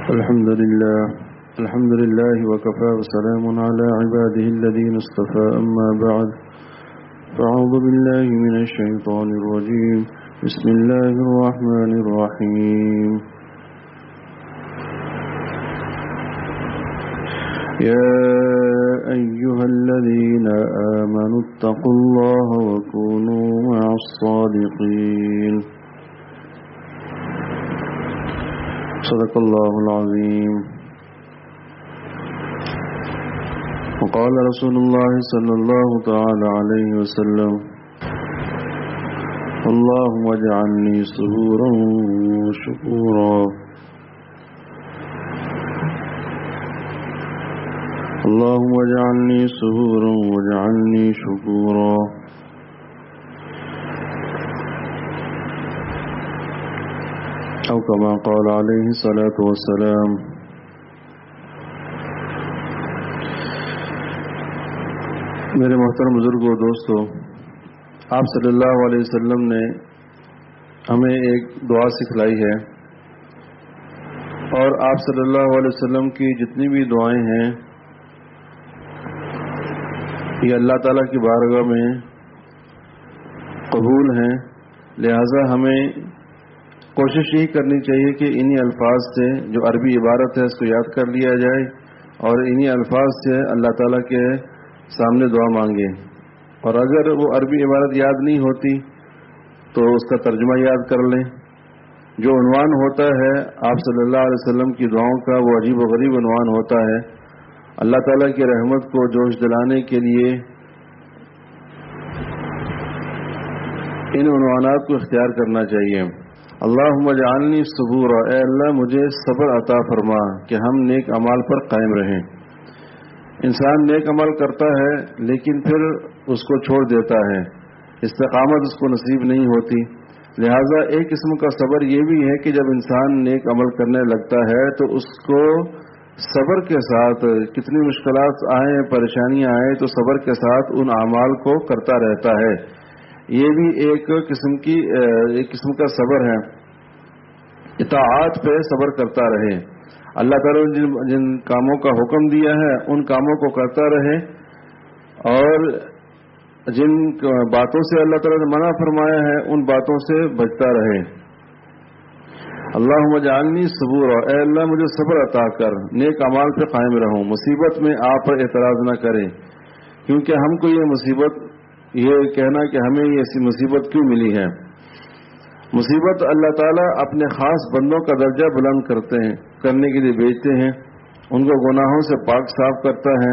الحمد لله وكفى وسلام على عباده الذين اصطفى أما بعد فأعوذ بالله من الشيطان الرجيم بسم الله الرحمن الرحيم يا أيها الذين آمنوا اتقوا الله وكونوا مع الصادقين صدق الله العظيم وقال رسول الله صلى الله تعالى عليه وسلم اللهم اجعلني صبورا وشكورا اللهم اجعلني صبورا واجعلني شكورا او كما قال عليه الصلاة والسلام. میرے محترم بزرگوں دوستو، آپ صلی اللہ علیہ وسلم نے ہمیں ایک دعا سکھلائی ہے، اور آپ صلی اللہ علیہ وسلم کی جتنی بھی دعائیں ہیں یہ اللہ تعالیٰ کی بارگاہ میں قبول ہیں. لہذا ہمیں کوشش یہی کرنی چاہیے کہ انہی الفاظ سے، جو عربی عبارت ہے، اس کو یاد کر لیا جائے اور انہی الفاظ سے اللہ تعالیٰ کے سامنے دعا مانگے. اور اگر وہ عربی عبارت یاد نہیں ہوتی تو اس کا ترجمہ یاد کر لیں. جو عنوان ہوتا ہے آپ صلی اللہ علیہ وسلم کی دعاؤں کا، وہ عجیب و غریب عنوان ہوتا ہے. اللہ تعالیٰ کی رحمت کو جوش دلانے کے لیے ان عنوانات کو اختیار کرنا چاہیے. اللہم اجعلنی صبورا، اے اللہ مجھے صبر عطا فرما کہ ہم نیک اعمال پر قائم رہیں. انسان نیک عمل کرتا ہے لیکن پھر اس کو چھوڑ دیتا ہے، استقامت اس کو نصیب نہیں ہوتی. لہذا ایک قسم کا صبر یہ بھی ہے کہ جب انسان نیک عمل کرنے لگتا ہے تو اس کو صبر کے ساتھ، کتنی مشکلات آئیں، پریشانیاں آئیں، تو صبر کے ساتھ ان اعمال کو کرتا رہتا ہے. یہ بھی ایک قسم کا صبر ہے. اطاعت پہ صبر کرتا رہے، اللہ تعالیٰ نے جن کاموں کا حکم دیا ہے ان کاموں کو کرتا رہے، اور جن باتوں سے اللہ تعالیٰ نے منع فرمایا ہے ان باتوں سے بچتا رہے. اللہم اجعلنی صبورا، اے اللہ مجھے صبر عطا کر، نیک اعمال پہ قائم رہوں، مصیبت میں آپ پر اعتراض نہ کریں. کیونکہ ہم کو یہ مصیبت، یہ کہنا کہ ہمیں یہ ایسی مصیبت کیوں ملی ہے، مصیبت اللہ تعالیٰ اپنے خاص بندوں کا درجہ بلند کرنے کے لیے بھیجتے ہیں، ان کو گناہوں سے پاک صاف کرتا ہے.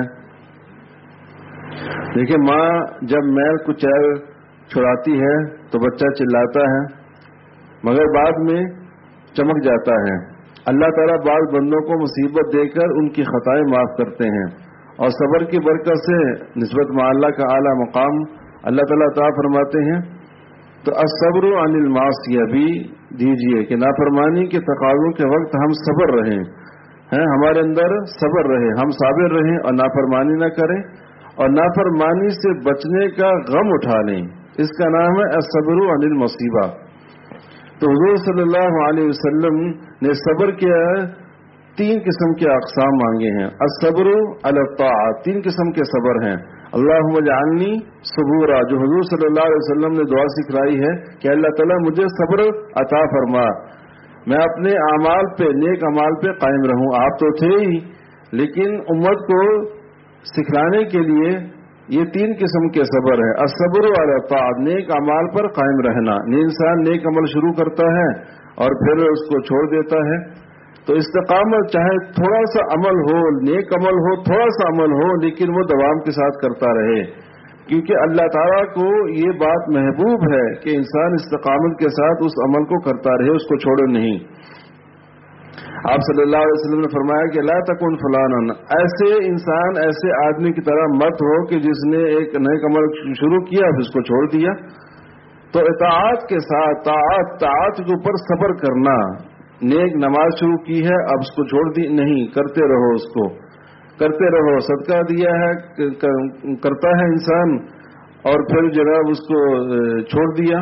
دیکھیں، ماں جب میل کچیل چھڑاتی ہے تو بچہ چلاتا ہے مگر بعد میں چمک جاتا ہے. اللہ تعالیٰ بعض بندوں کو مصیبت دے کر ان کی خطائیں معاف کرتے ہیں، اور صبر کی برکت سے نسبت مع اللہ کا اعلیٰ مقام اللہ تعالیٰ عطا فرماتے ہیں. تو الصبر عن المعصیہ بھی دیجیے کہ نافرمانی کے تقاضوں کے وقت ہم صبر رہیں، ہمارے اندر صبر رہے، ہم صابر رہیں اور نافرمانی نہ کریں، اور نافرمانی سے بچنے کا غم اٹھا لیں. اس کا نام ہے الصبر عن المصیبہ. تو حضور صلی اللہ علیہ وسلم نے صبر کے 3 قسم کے اقسام مانگے ہیں. الصبر علی الطاعات، 3 قسم کے صبر ہیں. اللہم اجعلنی صبورا، جو حضور صلی اللہ علیہ وسلم نے دعا سکھلائی ہے کہ اللہ تعالیٰ مجھے صبر عطا فرما، میں اپنے اعمال پہ، نیک اعمال پہ قائم رہوں. آپ تو تھے ہی، لیکن امت کو سکھلانے کے لیے یہ 3 قسم کے صبر ہے. الصبر علی الطاعات، نیک اعمال پر قائم رہنا. انسان نیک عمل شروع کرتا ہے اور پھر اس کو چھوڑ دیتا ہے. تو استقامت، چاہے تھوڑا سا عمل ہو، نیک عمل ہو، تھوڑا سا عمل ہو، لیکن وہ دوام کے ساتھ کرتا رہے، کیونکہ اللہ تعالیٰ کو یہ بات محبوب ہے کہ انسان استقامت کے ساتھ اس عمل کو کرتا رہے، اس کو چھوڑے نہیں. آپ صلی اللہ علیہ وسلم نے فرمایا کہ لا تکن فلانا، ایسے انسان، ایسے آدمی کی طرح مت ہو کہ جس نے ایک نیک عمل شروع کیا پھر اس کو چھوڑ دیا. تو اطاعت کے ساتھ، طاعت کے اوپر صبر کرنا. نیک نماز شروع کی ہے، اب اس کو چھوڑ دی نہیں، کرتے رہو، اس کو کرتے رہو. صدقہ دیا ہے، کرتا ہے انسان اور پھر جناب اس کو چھوڑ دیا،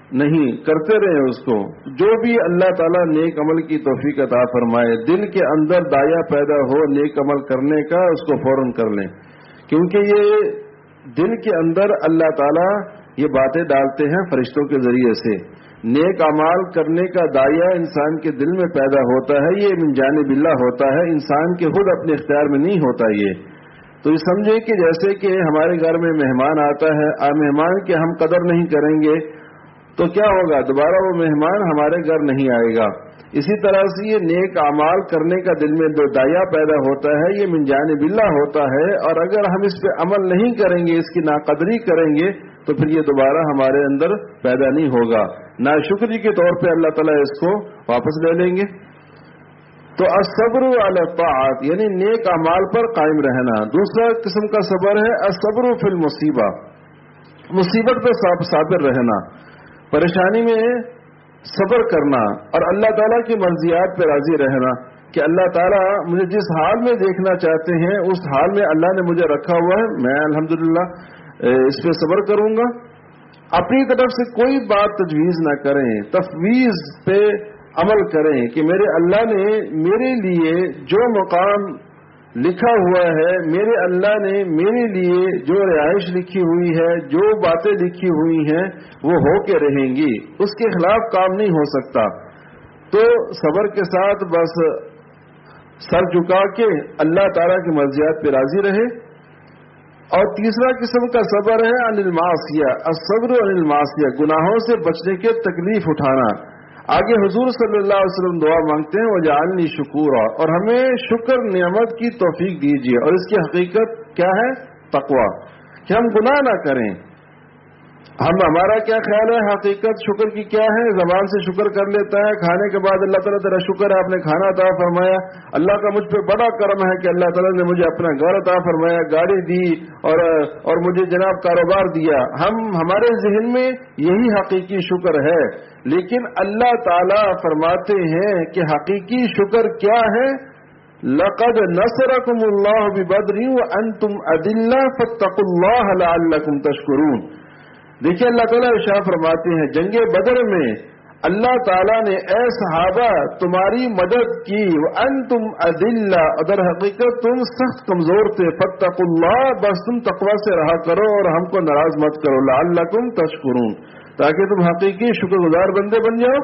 نہیں کرتے رہے اس کو. جو بھی اللہ تعالیٰ نیک عمل کی توفیق عطا فرمائے, دل کے اندر دایا پیدا ہو نیک عمل کرنے کا, اس کو فوراً کر لیں, کیونکہ یہ دل کے اندر اللہ تعالیٰ یہ باتیں ڈالتے ہیں فرشتوں کے ذریعے سے. نیک اعمال کرنے کا داعیہ انسان کے دل میں پیدا ہوتا ہے, یہ من جانب اللہ ہوتا ہے, انسان کے خود اپنے اختیار میں نہیں ہوتا. تو یہ سمجھے کہ جیسے کہ ہمارے گھر میں مہمان آتا ہے, مہمان کی ہم قدر نہیں کریں گے تو کیا ہوگا, دوبارہ وہ مہمان ہمارے گھر نہیں آئے گا. اسی طرح سے یہ نیک اعمال کرنے کا دل میں جو داعیہ پیدا ہوتا ہے یہ من جانب اللہ ہوتا ہے, اور اگر ہم اس پہ عمل نہیں کریں گے, اس کی ناقدری کریں گے, تو پھر یہ دوبارہ ہمارے اندر پیدا نہیں ہوگا. ناشکری کے طور پہ اللہ تعالیٰ اس کو واپس لے لیں گے. تو الصبر علی الطاعات یعنی نیک اعمال پر قائم رہنا. دوسرا قسم کا صبر ہے الصبر فی المصیبہ, مصیبت پہ صابر رہنا, پریشانی میں صبر کرنا, اور اللہ تعالیٰ کی مرضیات پہ راضی رہنا کہ اللہ تعالیٰ مجھے جس حال میں دیکھنا چاہتے ہیں اس حال میں اللہ نے مجھے رکھا ہوا ہے, میں الحمدللہ اس پہ صبر کروں گا. اپنی طرف سے کوئی بات تجویز نہ کریں, تفویض پہ عمل کریں کہ میرے اللہ نے میرے لیے جو مقام لکھا ہوا ہے, میرے اللہ نے میرے لیے جو رہائش لکھی ہوئی ہے, جو باتیں لکھی ہوئی ہیں وہ ہو کے رہیں گی, اس کے خلاف کام نہیں ہو سکتا. تو صبر کے ساتھ بس سر جھکا کے اللہ تعالیٰ کی مرضیات پہ راضی رہے. اور تیسرا قسم کا صبر ہے عن المعصیہ, الصبر عن المعصیہ, گناہوں سے بچنے کے تکلیف اٹھانا. آگے حضور صلی اللہ علیہ وسلم دعا مانگتے ہیں وجعلنی شکورا, اور ہمیں شکر نعمت کی توفیق دیجیے. اور اس کی حقیقت کیا ہے, تقوی, کہ ہم گناہ نہ کریں. ہمارا کیا خیال ہے حقیقت شکر کی کیا ہے, زبان سے شکر کر لیتا ہے, کھانے کے بعد اللہ تعالیٰ تیرا شکر ہے آپ نے کھانا عطا فرمایا, اللہ کا مجھ پہ بڑا کرم ہے کہ اللہ تعالیٰ نے مجھے اپنا گھر عطا فرمایا, گاڑی دی, اور مجھے جناب کاروبار دیا. ہمارے ذہن میں یہی حقیقی شکر ہے. لیکن اللہ تعالیٰ فرماتے ہیں کہ حقیقی شکر کیا ہے, لقد نصرکم اللہ ببدر وانتم اذلہ فاتقوا اللہ لعلکم تشکرون. دیکھیے اللہ تعالیٰ ارشاد فرماتے ہیں جنگ بدر میں اللہ تعالیٰ نے اے صحابہ تمہاری مدد کی, وانتم اذلہ, در حقیقت تم سخت کمزور تھے, فاتقوا اللہ, بس تم تقوی سے رہا کرو اور ہم کو ناراض مت کرو, لعلکم تشکرون, تاکہ تم حقیقی شکر گزار بندے بن جاؤ.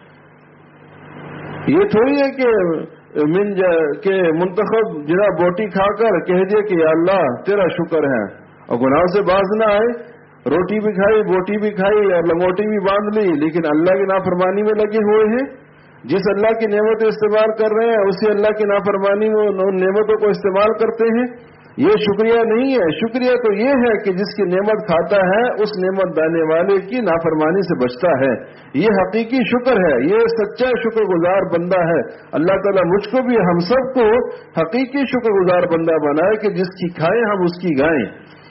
یہ تھوڑی ہے کہ منتخب جناب بوٹی کھا کر کہہ دیا کہ یا اللہ تیرا شکر ہے, اور گناہوں سے باز نہ آئے, روٹی بھی کھائی, بوٹی بھی کھائی اور لنگوٹی بھی باندھ لی, لیکن اللہ کی نافرمانی میں لگے ہوئے ہیں. جس اللہ کی نعمتیں استعمال کر رہے ہیں اسی اللہ کی نافرمانی میں ان نعمتوں کو استعمال کرتے ہیں. یہ شکریہ نہیں ہے. شکریہ تو یہ ہے کہ جس کی نعمت کھاتا ہے اس نعمت دینے والے کی نافرمانی سے بچتا ہے. یہ حقیقی شکر ہے, یہ سچا شکر گزار بندہ ہے. اللہ تعالیٰ مجھ کو بھی ہم سب کو حقیقی شکر گزار بندہ بنائے کہ جس کی کھائیں ہم اس کی گائیں.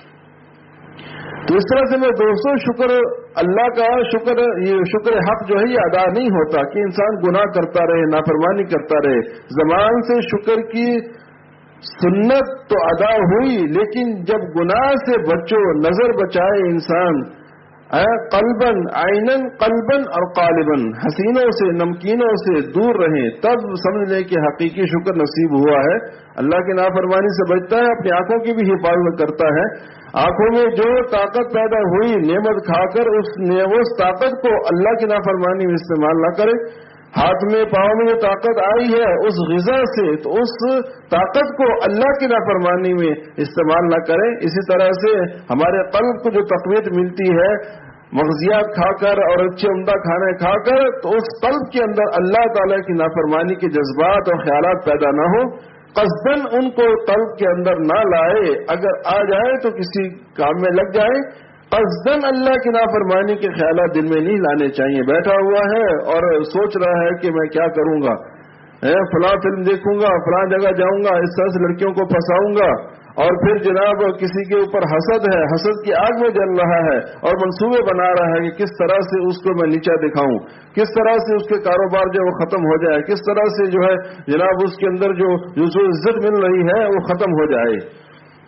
تو اس طرح سے میں دوستوں شکر اللہ کا شکر, یہ شکر حق جو ہے یہ ادا نہیں ہوتا کہ انسان گناہ کرتا رہے, نافرمانی کرتا رہے. زبان سے شکر کی سنت تو ادا ہوئی, لیکن جب گناہ سے بچو, نظر بچائے انسان, قلباً عیناً قلباً اور قالباً, حسینوں سے نمکینوں سے دور رہیں, تب سمجھ لیں کہ حقیقی شکر نصیب ہوا ہے. اللہ کی نافرمانی سے بچتا ہے, اپنی آنکھوں کی بھی حفاظت کرتا ہے. آنکھوں میں جو طاقت پیدا ہوئی نعمت کھا کر اس طاقت کو اللہ کی نافرمانی میں استعمال نہ کرے. ہاتھ میں پاؤں میں جو طاقت آئی ہے اس غذا سے, تو اس طاقت کو اللہ کی نافرمانی میں استعمال نہ کریں. اسی طرح سے ہمارے قلب کو جو تقویت ملتی ہے مغزیات کھا کر اور اچھے عمدہ کھانے کھا کر, تو اس قلب کے اندر اللہ تعالیٰ کی نافرمانی کے جذبات اور خیالات پیدا نہ ہو. قصداً ان کو قلب کے اندر نہ لائے, اگر آ جائے تو کسی کام میں لگ جائے. قصداً اللہ کی نافرمانی کے خیالات دل میں نہیں لانے چاہیے. بیٹھا ہوا ہے اور سوچ رہا ہے کہ میں کیا کروں گا, فلاں فلم دیکھوں گا, فلاں جگہ جاؤں گا, اس طرح سے لڑکیوں کو پھنساؤں گا, اور پھر جناب کسی کے اوپر حسد ہے, حسد کی آگ میں جل رہا ہے, اور منصوبے بنا رہا ہے کہ کس طرح سے اس کو میں نیچا دکھاؤں, کس طرح سے اس کے کاروبار جو ہے وہ ختم ہو جائے, کس طرح سے جو ہے جناب اس کے اندر جو عزت مل رہی ہے وہ ختم ہو جائے.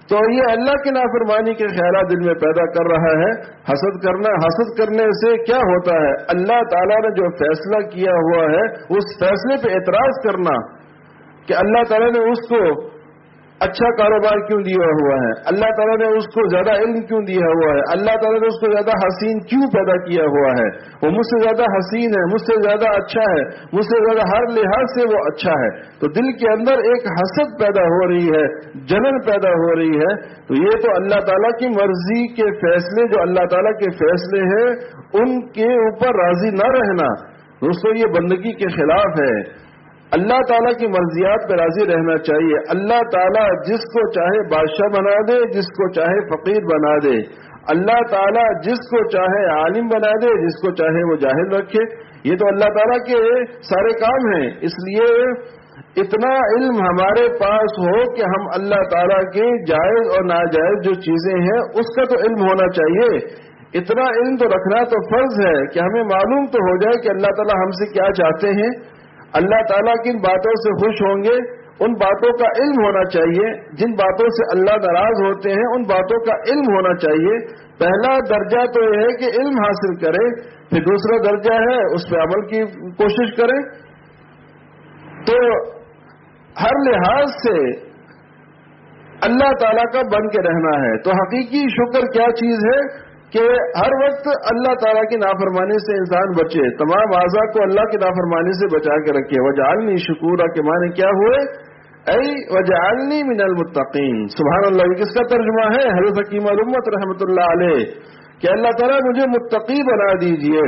تو یہ اللہ کی نافرمانی کے خیالات دل میں پیدا کر رہا ہے. حسد کرنے سے کیا ہوتا ہے؟ اللہ تعالیٰ نے جو فیصلہ کیا ہوا ہے اس فیصلے پہ اعتراض کرنا کہ اللہ تعالیٰ نے اس کو اچھا کاروبار کیوں دیا ہوا ہے، اللہ تعالیٰ نے اس کو زیادہ علم کیوں دیا ہوا ہے، اللہ تعالیٰ نے اس کو زیادہ حسین کیوں پیدا کیا ہوا ہے، وہ مجھ سے زیادہ حسین ہے، مجھ سے زیادہ اچھا ہے، مجھ سے زیادہ ہر لحاظ سے وہ اچھا ہے. تو دل کے اندر ایک حسد پیدا ہو رہی ہے، جلن پیدا ہو رہی ہے. تو یہ تو اللہ تعالیٰ کی مرضی کے فیصلے، جو اللہ تعالیٰ کے فیصلے ہیں ان کے اوپر راضی نہ رہنا دوستو یہ بندگی کے خلاف ہے. اللہ تعالیٰ کی مرضیات پہ راضی رہنا چاہیے. اللہ تعالیٰ جس کو چاہے بادشاہ بنا دے، جس کو چاہے فقیر بنا دے. اللہ تعالیٰ جس کو چاہے عالم بنا دے، جس کو چاہے وہ جاہل رکھے. یہ تو اللہ تعالیٰ کے سارے کام ہیں. اس لیے اتنا علم ہمارے پاس ہو کہ ہم اللہ تعالیٰ کے جائز اور ناجائز جو چیزیں ہیں اس کا تو علم ہونا چاہیے. اتنا علم تو رکھنا تو فرض ہے کہ ہمیں معلوم تو ہو جائے کہ اللہ تعالیٰ ہم سے کیا چاہتے ہیں، اللہ تعالیٰ کن باتوں سے خوش ہوں گے، ان باتوں کا علم ہونا چاہیے. جن باتوں سے اللہ ناراض ہوتے ہیں ان باتوں کا علم ہونا چاہیے. پہلا درجہ تو یہ ہے کہ علم حاصل کریں، پھر دوسرا درجہ ہے اس پہ عمل کی کوشش کریں. تو ہر لحاظ سے اللہ تعالیٰ کا بن کے رہنا ہے. تو حقیقی شکر کیا چیز ہے کہ ہر وقت اللہ تعالیٰ کی نافرمانی سے انسان بچے، تمام اعضاء کو اللہ کی نافرمانی سے بچا کے رکھے. وجعلنی شکورا کے معنی کیا ہوئے؟ اے وجعلنی من المتقین. سبحان اللہ. کس کا ترجمہ ہے؟ حضرت حکیم الامت رحمۃ اللہ علیہ کہ اللہ تعالیٰ مجھے متقی بنا دیجئے.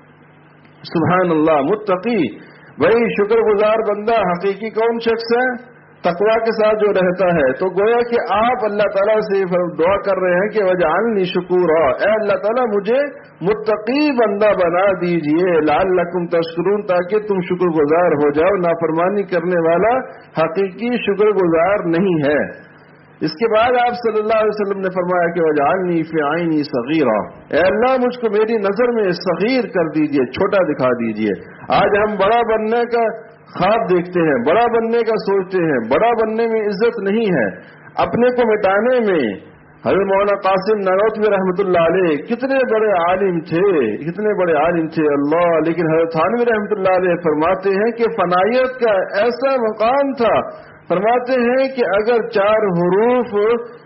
سبحان اللہ. متقی بھائی شکر گزار بندہ حقیقی کون شخص ہے؟ تقوی کے ساتھ جو رہتا ہے. تو گویا کہ آپ اللہ تعالیٰ سے دعا کر رہے ہیں کہ وجعلنی شکورا، اے اللہ تعالیٰ مجھے متقی بندہ بنا دیجئے، لعلکم تشکرون، تاکہ تم شکر گزار ہو جاؤ. نافرمانی کرنے والا حقیقی شکر گزار نہیں ہے. اس کے بعد آپ صلی اللہ علیہ وسلم نے فرمایا کہ وجعلنی فی عینی صغیرا، اے اللہ مجھ کو میری نظر میں صغیر کر دیجئے، چھوٹا دکھا دیجئے. آج ہم بڑا بننے کا خواب دیکھتے ہیں، بڑا بننے کا سوچتے ہیں، بڑا بننے میں عزت نہیں ہے. اپنے کو مٹانے میں حضرت مولانا قاسم نانوتوی رحمۃ اللہ علیہ کتنے بڑے عالم تھے، کتنے بڑے عالم تھے اللہ. لیکن حضرت تھانوی رحمۃ اللہ علیہ فرماتے ہیں کہ فنائیت کا ایسا مقام تھا، فرماتے ہیں کہ اگر 4 حروف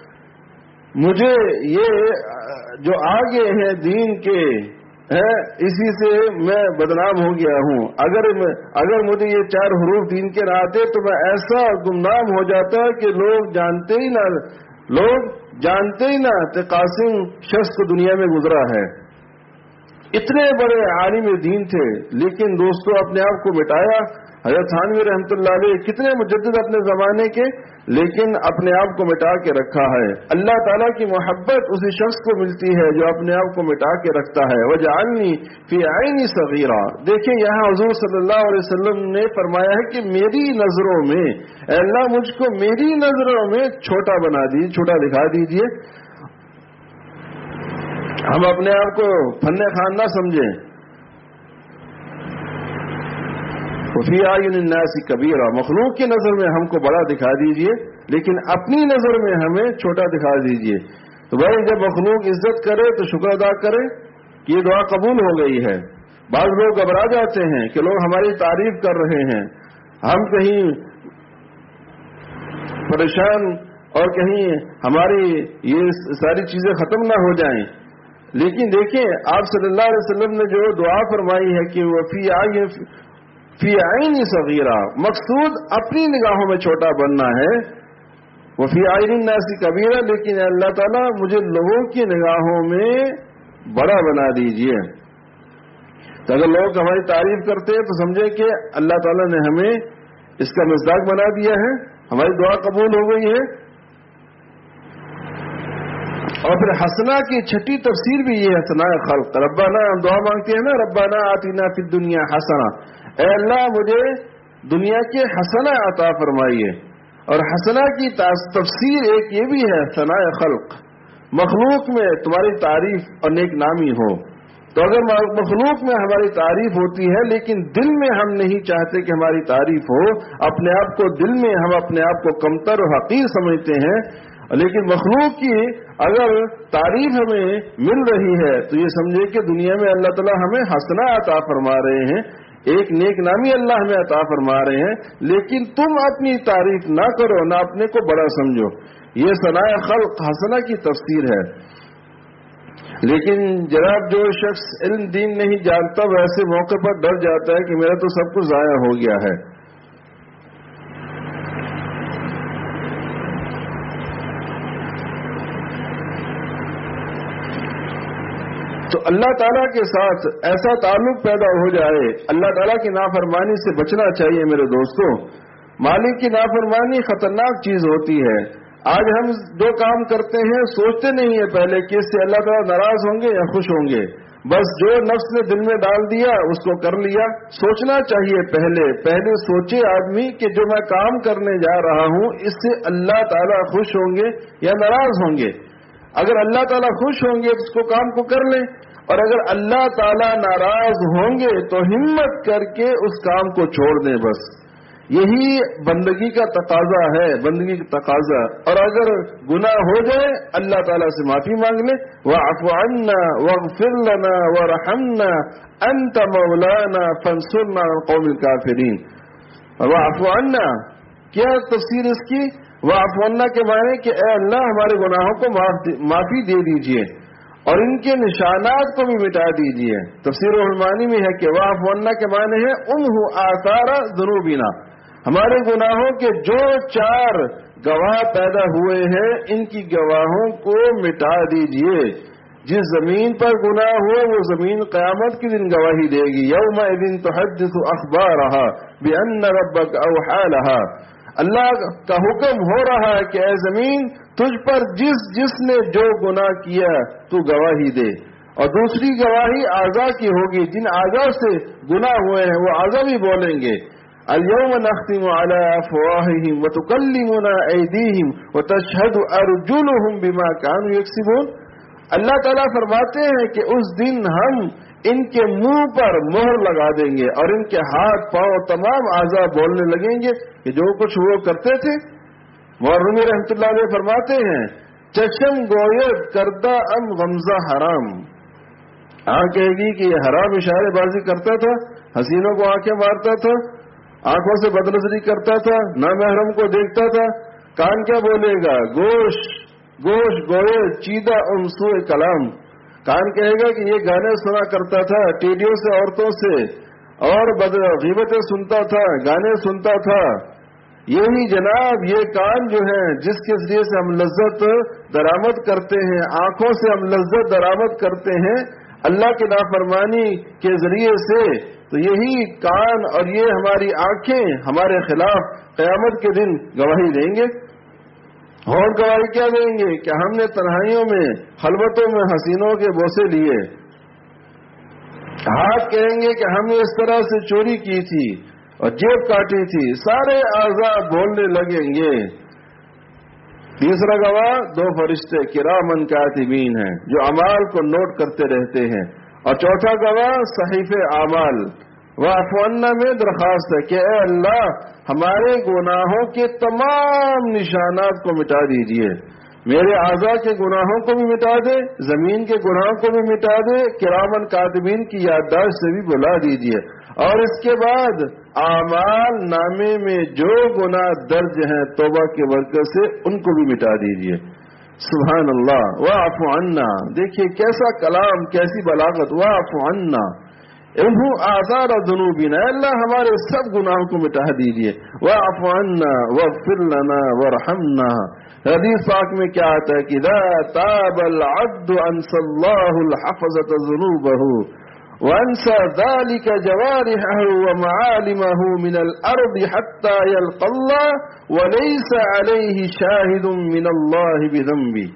مجھے یہ جو آگے ہیں دین کے اسی سے میں بدنام ہو گیا ہوں، اگر مجھے یہ 4 حروف دین کے نہ آتے تو میں ایسا گمنام ہو جاتا کہ لوگ جانتے ہی نہ کہ قاسم شخص کو دنیا میں گزرا ہے. اتنے بڑے عالم دین تھے لیکن دوستوں اپنے آپ کو مٹایا. حضرت تھانوی رحمۃ اللہ علیہ کتنے مجدد اپنے زمانے کے، لیکن اپنے آپ کو مٹا کے رکھا ہے. اللہ تعالیٰ کی محبت اسی شخص کو ملتی ہے جو اپنے آپ کو مٹا کے رکھتا ہے. وجعلنی فی عینی صغیرا. دیکھیں یہاں حضور صلی اللہ علیہ وسلم نے فرمایا ہے کہ میری نظروں میں، اے اللہ مجھ کو میری نظروں میں چھوٹا بنا دیجیے، چھوٹا دکھا دیجیے. ہم اپنے آپ کو فن خان نہ سمجھیں. فی اعین الناس کبیرا، مخلوق کی نظر میں ہم کو بڑا دکھا دیجئے لیکن اپنی نظر میں ہمیں چھوٹا دکھا دیجئے. تو بھائی جب مخلوق عزت کرے تو شکر ادا کرے کہ یہ دعا قبول ہو گئی ہے. بعض لوگ گھبرا جاتے ہیں کہ لوگ ہماری تعریف کر رہے ہیں، ہم کہیں پریشان اور کہیں ہماری یہ ساری چیزیں ختم نہ ہو جائیں. لیکن دیکھیں آپ صلی اللہ علیہ وسلم نے جو دعا فرمائی ہے کہ وہ فی عینی صغیرہ، مقصود اپنی نگاہوں میں چھوٹا بننا ہے. وہ فی اعین الناس کبیرہ، لیکن اللہ تعالیٰ مجھے لوگوں کی نگاہوں میں بڑا بنا دیجئے. تو اگر لوگ ہماری تعریف کرتے ہیں تو سمجھے کہ اللہ تعالیٰ نے ہمیں اس کا مصداق بنا دیا ہے، ہماری دعا قبول ہو گئی ہے. اور پھر حسنہ کی چھٹی تفسیر بھی یہ ہے، حسنہ خلق. ربنا، ہم دعا مانگتے ہیں نا، ربنا آتنا فی الدنیا حسنہ، اے اللہ مجھے دنیا کے حسنہ عطا فرمائیے. اور حسنہ کی تفسیر ایک یہ بھی ہے ثناء خلق، مخلوق میں تمہاری تعریف اور نیک نامی ہو. تو اگر مخلوق میں ہماری تعریف ہوتی ہے لیکن دل میں ہم نہیں چاہتے کہ ہماری تعریف ہو، اپنے آپ کو دل میں ہم اپنے آپ کو کمتر اور حقیر سمجھتے ہیں لیکن مخلوق کی اگر تعریف ہمیں مل رہی ہے تو یہ سمجھے کہ دنیا میں اللہ تعالیٰ ہمیں حسنہ عطا فرما رہے ہیں، ایک نیک نامی اللہ ہمیں عطا فرما رہے ہیں، لیکن تم اپنی تعریف نہ کرو، نہ اپنے کو بڑا سمجھو۔ یہ ثناء خلق حسنہ کی تفسیر ہے۔ لیکن جناب جو شخص علم دین نہیں جانتا وہ ایسے موقع پر ڈر جاتا ہے کہ میرا تو سب کچھ ضائع ہو گیا ہے۔ تو اللہ تعالیٰ کے ساتھ ایسا تعلق پیدا ہو جائے، اللہ تعالیٰ کی نافرمانی سے بچنا چاہیے میرے دوستوں۔ مالک کی نافرمانی خطرناک چیز ہوتی ہے۔ آج ہم جو کام کرتے ہیں سوچتے نہیں ہیں پہلے کہ اس سے اللہ تعالیٰ ناراض ہوں گے یا خوش ہوں گے، بس جو نفس نے دل میں ڈال دیا اس کو کر لیا۔ سوچنا چاہیے پہلے سوچے آدمی کہ جو میں کام کرنے جا رہا ہوں اس سے اللہ تعالیٰ خوش ہوں گے یا ناراض ہوں گے۔ اگر اللہ تعالیٰ خوش ہوں گے تو اس کو کام کو کر لیں، اور اگر اللہ تعالیٰ ناراض ہوں گے تو ہمت کر کے اس کام کو چھوڑ دیں۔ بس یہی بندگی کا تقاضا ہے، بندگی کا تقاضا۔ اور اگر گناہ ہو جائے اللہ تعالیٰ سے معافی مانگ لیں، وَاعْفُ عَنَّا وَاغْفِرْ لَنَا وَارْحَمْنَا أَنْتَ مَوْلَانَا فَانصُرْنَا عَلَى الْقَوْمِ الْكَافِرِينَ۔ وَاعْفُ عَنَّا کیا تفسیر اس کی؟ وَاعْفُ عَنَّا کے معنی کہ اے اللہ ہمارے گناہوں کو معافی دے دیجئے اور ان کے نشانات کو بھی مٹا دیجئے۔ تفسیر الرحمانی میں ہے کہ وَاعْفُ عَنَّا کے معنی ہے اُمْحُ آثَارَ ذُنُوبِنَا، ہمارے گناہوں کے جو 4 گواہ پیدا ہوئے ہیں ان کی گواہوں کو مٹا دیجئے۔ جس زمین پر گناہ ہو وہ زمین قیامت کے دن گواہی دے گی۔ یومئذ تحدث اخبارها بان ربک اوحی لها، اللہ کا حکم ہو رہا ہے کہ اے زمین تجھ پر جس نے جو گناہ کیا تو گواہی دے، اور دوسری گواہی اعضاء کی ہوگی، جن اعضاء سے گناہ ہوئے ہیں وہ اعضاء بھی بولیں گے۔ اليوم نختم على افواههم وتكلمنا ايديهم وتشهد ارجلهم بما كانوا يكسبون۔ اللہ تعالیٰ فرماتے ہیں کہ اس دن ہم ان کے منہ پر مہر لگا دیں گے اور ان کے ہاتھ پاؤں تمام اعضاء بولنے لگیں گے کہ جو کچھ وہ کرتے تھے۔ مورمی رحمۃ اللہ علیہ فرماتے ہیں چشم گوید کردہ ام غمزہ حرام، کہے گی کہ یہ حرام اشارے بازی کرتا تھا، حسینوں کو آنکھیں مارتا تھا، آنکھوں سے بدنظری کرتا تھا، نامحرم کو دیکھتا تھا۔ کان کیا بولے گا؟ گوش گوئے چیدہ سوء کلام، کان کہے گا کہ یہ گانے سنا کرتا تھا ٹیڈیوں سے، عورتوں سے، اور غیبتیں سنتا تھا، گانے سنتا تھا۔ یہی جناب یہ کان جو ہے جس کے ذریعے سے ہم لذت درآمد کرتے ہیں، آنکھوں سے ہم لذت درآمد کرتے ہیں اللہ کی نافرمانی کے ذریعے سے، تو یہی کان اور یہ ہماری آنکھیں ہمارے خلاف قیامت کے دن گواہی دیں گے۔ اور گواہی کیا دیں گے کہ ہم نے تنہائیوں میں خلوتوں میں حسینوں کے بوسے لیے۔ ہاتھ کہیں گے کہ ہم نے اس طرح سے چوری کی تھی اور جیب کاٹی تھی، سارے اعضاء بولنے لگیں گے۔ تیسرا گواہ 2 فرشتے کرامن کاتبین ہیں جو اعمال کو نوٹ کرتے رہتے ہیں، اور چوتھا گواہ صحیفے اعمال۔ وَاعْفُ عَنَّا میں درخواست ہے کہ اے اللہ ہمارے گناہوں کے تمام نشانات کو مٹا دیجئے، میرے اعضاء کے گناہوں کو بھی مٹا دے، زمین کے گناہوں کو بھی مٹا دے، کرامن کاتبین کی یادداشت سے بھی بلا دیجئے، اور اس کے بعد اعمال نامے میں جو گناہ درج ہیں توبہ کے برکت سے ان کو بھی مٹا دیجئے۔ سبحان اللہ۔ وَاعْفُ عَنَّا، دیکھیے کیسا کلام، کیسی بلاغت۔ وَاعْفُ عَنَّا امحو آثار ذنوبنا، اللہ ہمارے سب گناہوں کو مٹا دیجئے۔ وَاعْفُ عَنَّا وَاغْفِرْ لَنَا وَارْحَمْنَا۔ حدیث پاک میں کیا آتا ہے کہ اِذَا تَابَ الْعَبْدُ أَنْسَى اللَّهُ الْحَفَظَةَ ذُنُوبَهُ وَأَنْسَى ذَلِكَ جَوَارِحَهُ وَمَعَالِمَهُ مِنَ الْأَرْضِ حَتَّى يَلْقَى اللَّهَ وَلَيْسَ عَلَيْهِ شَاهِدٌ مِنَ اللَّهِ بِذَنبِهِ۔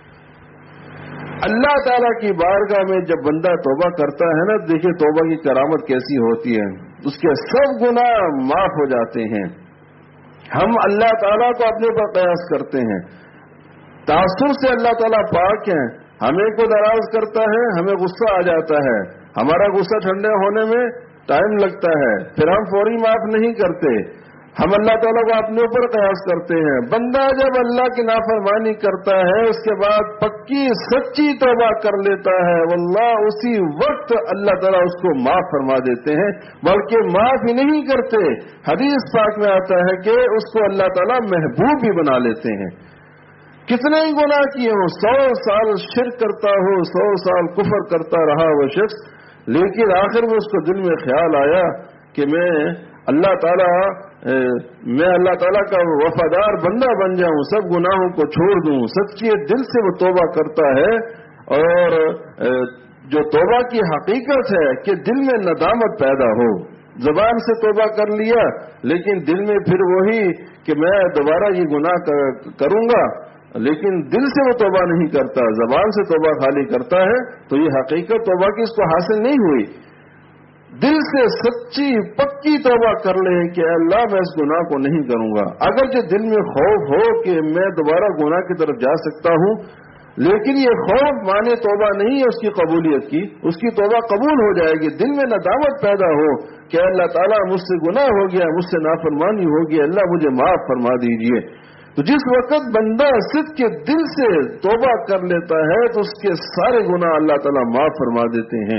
اللہ تعالیٰ کی بارگاہ میں جب بندہ توبہ کرتا ہے نا، دیکھیں توبہ کی کرامت کیسی ہوتی ہے، اس کے سب گناہ معاف ہو جاتے ہیں۔ ہم اللہ تعالیٰ کو اپنے پر قیاس کرتے ہیں، تعصب سے اللہ تعالیٰ پاک ہیں، ہمیں کو ناراض کرتا ہے، ہمیں غصہ آ جاتا ہے، ہمارا غصہ ٹھنڈے ہونے میں ٹائم لگتا ہے، پھر ہم فوری معاف نہیں کرتے۔ ہم اللہ تعالیٰ کو اپنے اوپر قیاس کرتے ہیں. بندہ جب اللہ کی نافرمانی کرتا ہے اس کے بعد پکی سچی توبہ کر لیتا ہے, واللہ اسی وقت اللہ تعالیٰ اس کو معاف فرما دیتے ہیں, بلکہ معاف ہی نہیں کرتے. حدیث پاک میں آتا ہے کہ اس کو اللہ تعالیٰ محبوب بھی بنا لیتے ہیں. کتنے ہی گناہ کیے ہوں, 100 سال شرک کرتا ہو, 100 سال کفر کرتا رہا وہ شخص, لیکن آخر میں اس کو دل میں خیال آیا کہ میں اللہ تعالیٰ کا وفادار بندہ بن جاؤں, سب گناہوں کو چھوڑ دوں. سچے دل سے وہ توبہ کرتا ہے, اور جو توبہ کی حقیقت ہے کہ دل میں ندامت پیدا ہو. زبان سے توبہ کر لیا لیکن دل میں پھر وہی کہ میں دوبارہ یہ گناہ کروں گا, لیکن دل سے وہ توبہ نہیں کرتا, زبان سے توبہ خالی کرتا ہے, تو یہ حقیقت توبہ کی اس کو حاصل نہیں ہوئی. دل سے سچی پکی توبہ کر لیں کہ اللہ میں اس گناہ کو نہیں کروں گا. اگر جو دل میں خوف ہو کہ میں دوبارہ گناہ کی طرف جا سکتا ہوں, لیکن یہ خوف مانے توبہ نہیں ہے اس کی قبولیت کی, اس کی توبہ قبول ہو جائے گی. دل میں ندامت پیدا ہو کہ اللہ تعالیٰ مجھ سے گناہ ہو گیا, مجھ سے نافرمانی ہو گئی, اللہ مجھے معاف فرما دیجیے. تو جس وقت بندہ صدق کے دل سے توبہ کر لیتا ہے تو اس کے سارے گناہ اللہ تعالیٰ معاف فرما دیتے ہیں.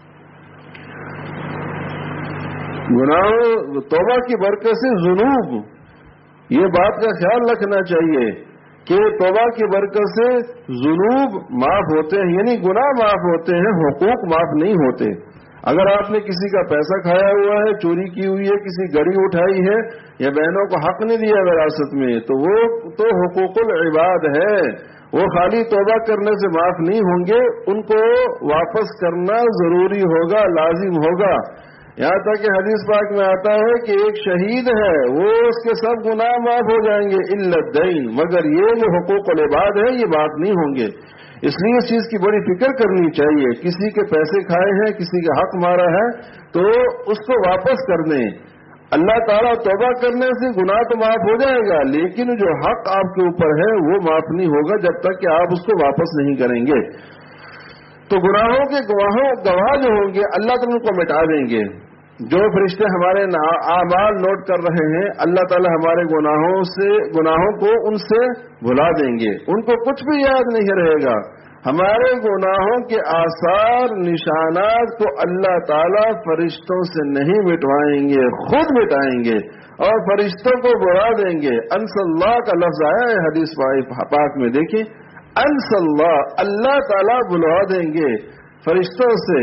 گناہوں توبہ کی برکت سے ذنوب, یہ بات کا خیال رکھنا چاہیے کہ توبہ کی برکت سے ذنوب معاف ہوتے ہیں, یعنی گناہ معاف ہوتے ہیں, حقوق معاف نہیں ہوتے. اگر آپ نے کسی کا پیسہ کھایا ہوا ہے, چوری کی ہوئی ہے, کسی گڑی اٹھائی ہے, یا بہنوں کو حق نہیں دیا وراثت میں, تو وہ تو حقوق العباد ہے, وہ خالی توبہ کرنے سے معاف نہیں ہوں گے, ان کو واپس کرنا ضروری ہوگا, لازم ہوگا. یہاں تک کہ حدیث پاک میں آتا ہے کہ ایک شہید ہے, وہ اس کے سب گناہ معاف ہو جائیں گے الا الدین, مگر یہ جو حقوق العباد ہے یہ معاف نہیں ہوں گے. اس لیے اس چیز کی بڑی فکر کرنی چاہیے. کسی کے پیسے کھائے ہیں, کسی کا حق مارا ہے, تو اس کو واپس کر دیں. اللہ تعالیٰ توبہ کرنے سے گناہ تو معاف ہو جائے گا, لیکن جو حق آپ کے اوپر ہے وہ معاف نہیں ہوگا جب تک کہ آپ اس کو واپس نہیں کریں گے. تو گناہوں کے گواہ جو ہوں گے اللہ تعالیٰ ان کو مٹا دیں گے. جو فرشتے ہمارے اعمال نوٹ کر رہے ہیں, اللہ تعالیٰ ہمارے گناہوں کو ان سے بھلا دیں گے, ان کو کچھ بھی یاد نہیں رہے گا. ہمارے گناہوں کے آثار نشانات کو اللہ تعالیٰ فرشتوں سے نہیں مٹوائیں گے, خود مٹائیں گے اور فرشتوں کو بلا دیں گے. انس اللہ کا لفظ آیا ہے حدیث پاک میں, دیکھیں انس اللہ, اللہ تعالیٰ بلا دیں گے فرشتوں سے,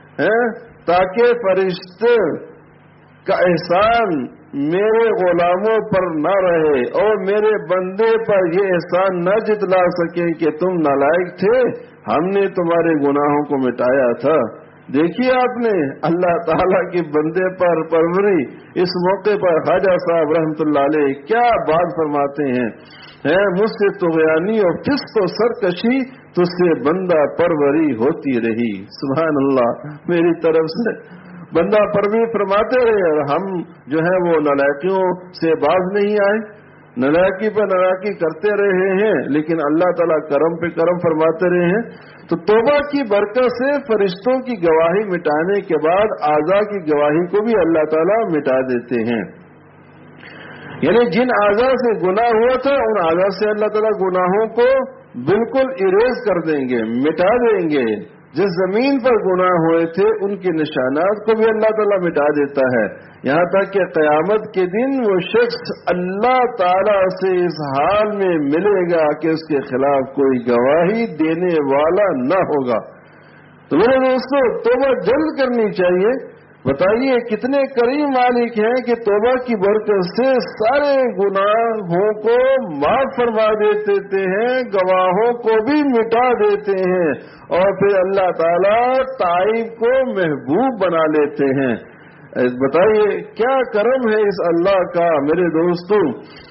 تاکہ فرشتے کا احسان میرے غلاموں پر نہ رہے اور میرے بندے پر یہ احسان نہ جتلا سکے کہ تم نالائق تھے, ہم نے تمہارے گناہوں کو مٹایا تھا. دیکھیے آپ نے اللہ تعالیٰ کے بندے پر پروری. اس موقع پر خواجہ صاحب رحمۃ اللہ علیہ کیا بات فرماتے ہیں, مجھ سے طغیانی اور فسق و سرکشی تجھ سے بندہ پروری ہوتی رہی. سبحان اللہ, میری طرف سے بندہ پروری فرماتے رہے, اور ہم جو ہے وہ نالائقیوں سے باز نہیں آئے, نالائقی پر نالائقی کرتے رہے ہیں, لیکن اللہ تعالیٰ کرم پہ کرم فرماتے رہے ہیں. تو توبہ کی برکت سے فرشتوں کی گواہی مٹانے کے بعد اعضاء کی گواہی کو بھی اللہ تعالیٰ مٹا دیتے ہیں. یعنی جن اعضاء سے گناہ ہوا تھا ان اعضاء سے اللہ تعالیٰ گناہوں کو بالکل اریز کر دیں گے, مٹا دیں گے. جس زمین پر گناہ ہوئے تھے ان کے نشانات کو بھی اللہ تعالیٰ مٹا دیتا ہے, یہاں تک کہ قیامت کے دن وہ شخص اللہ تعالیٰ سے اس حال میں ملے گا کہ اس کے خلاف کوئی گواہی دینے والا نہ ہوگا. تو میرے دوستو, توبہ جلد کرنی چاہیے. بتائیے کتنے کریم مالک ہیں کہ توبہ کی برکت سے سارے گناہوں کو معاف فرما دیتے ہیں, گواہوں کو بھی مٹا دیتے ہیں, اور پھر اللہ تعالیٰ تائب کو محبوب بنا لیتے ہیں. بتائیے کیا کرم ہے اس اللہ کا. میرے دوستوں,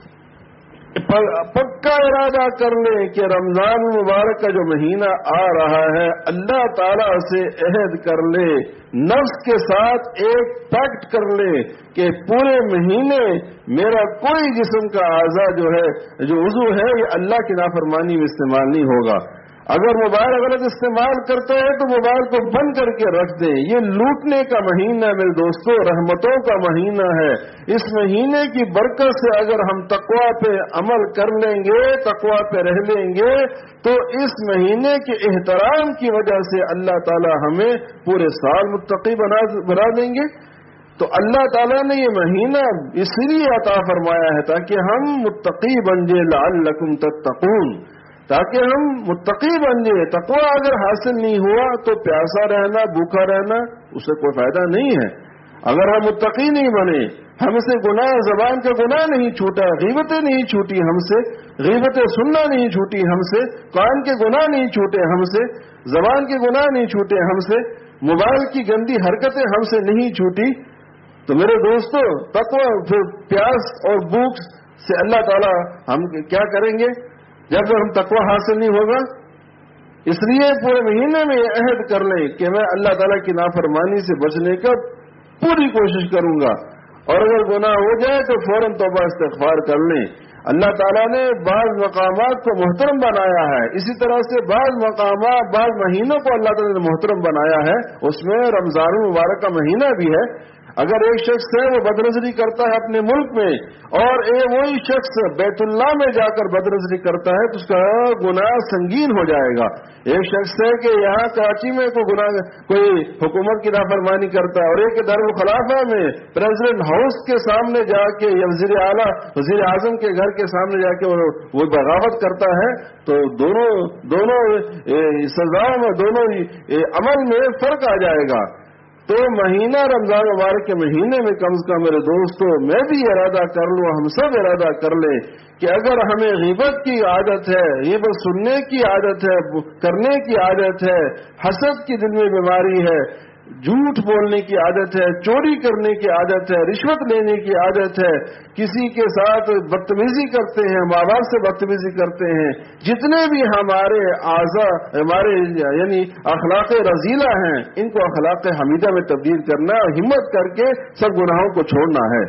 پکا ارادہ کر لیں کہ رمضان مبارک کا جو مہینہ آ رہا ہے, اللہ تعالیٰ سے عہد کر لے, نفس کے ساتھ ایک پیکٹ کر لے کہ پورے مہینے میرا کوئی جسم کا اعضاء جو ہے, جو عضو ہے, یہ اللہ کی نافرمانی میں استعمال نہیں ہوگا. اگر موبائل غلط استعمال کرتے ہیں تو موبائل کو بند کر کے رکھ دیں. یہ لوٹنے کا مہینہ میرے دوستوں رحمتوں کا مہینہ ہے. اس مہینے کی برکت سے اگر ہم تقویٰ پہ عمل کر لیں گے, تقویٰ پہ رہ لیں گے, تو اس مہینے کے احترام کی وجہ سے اللہ تعالی ہمیں پورے سال متقی بنا دیں گے. تو اللہ تعالیٰ نے یہ مہینہ اس لیے عطا فرمایا ہے تاکہ ہم متقی بن جائیں, لعلکم تتقون, تاکہ ہم متقی بن جائیں. تقویٰ اگر حاصل نہیں ہوا تو پیاسا رہنا, بھوکا رہنا, اس سے کوئی فائدہ نہیں ہے. اگر ہم متقی نہیں بنے, ہم سے گناہ, زبان کا گناہ نہیں چھوٹا, غیبتیں نہیں چھوٹی ہم سے, غیبتیں سننا نہیں چھوٹی ہم سے, کان کے گناہ نہیں چھوٹے ہم سے, زبان کے گناہ نہیں چھوٹے ہم سے, موبائل کی گندی حرکتیں ہم سے نہیں چھوٹی, تو میرے دوستو تقویٰ پھر پیاس اور بھوک سے اللہ تعالیٰ ہم کیا کریں گے جب ہم تقویٰ حاصل نہیں ہوگا. اس لیے پورے مہینے میں یہ عہد کر لیں کہ میں اللہ تعالیٰ کی نافرمانی سے بچنے کا پوری کوشش کروں گا, اور اگر گناہ ہو جائے تو فوراً توبہ استغفار کر لیں. اللہ تعالیٰ نے بعض مقامات کو محترم بنایا ہے, اسی طرح سے بعض مقامات, بعض مہینوں کو اللہ تعالیٰ نے محترم بنایا ہے. اس میں رمضان المبارک کا مہینہ بھی ہے. اگر ایک شخص ہے وہ بدنظری کرتا ہے اپنے ملک میں, اور وہی شخص بیت اللہ میں جا کر بدنظری کرتا ہے, تو اس کا گناہ سنگین ہو جائے گا. ایک شخص ہے کہ یہاں کراچی میں کوئی حکومت کی نافرمانی کرتا ہے, اور ایک دارالخلافہ میں پریزیڈنٹ ہاؤس کے سامنے جا کے یا وزیر اعلیٰ, وزیر اعظم کے گھر کے سامنے جا کے وہ بغاوت کرتا ہے, تو دونوں سزاؤں میں, دونوں عمل میں فرق آ جائے گا. تو مہینہ رمضان مبارک کے مہینے میں کم از کم میرے دوستوں میں بھی ارادہ کر لوں, ہم سب ارادہ کر لیں کہ اگر ہمیں غیبت کی عادت ہے, غیبت سننے کی عادت ہے, کرنے کی عادت ہے, حسد کی دل میں بیماری ہے, جھوٹ بولنے کی عادت ہے, چوری کرنے کی عادت ہے, رشوت لینے کی عادت ہے, کسی کے ساتھ بدتمیزی کرتے ہیں, ماں باپ سے بدتمیزی کرتے ہیں, جتنے بھی ہمارے ہمارے یعنی اخلاق رذیلہ ہیں, ان کو اخلاق حمیدہ میں تبدیل کرنا اور ہمت کر کے سب گناہوں کو چھوڑنا ہے.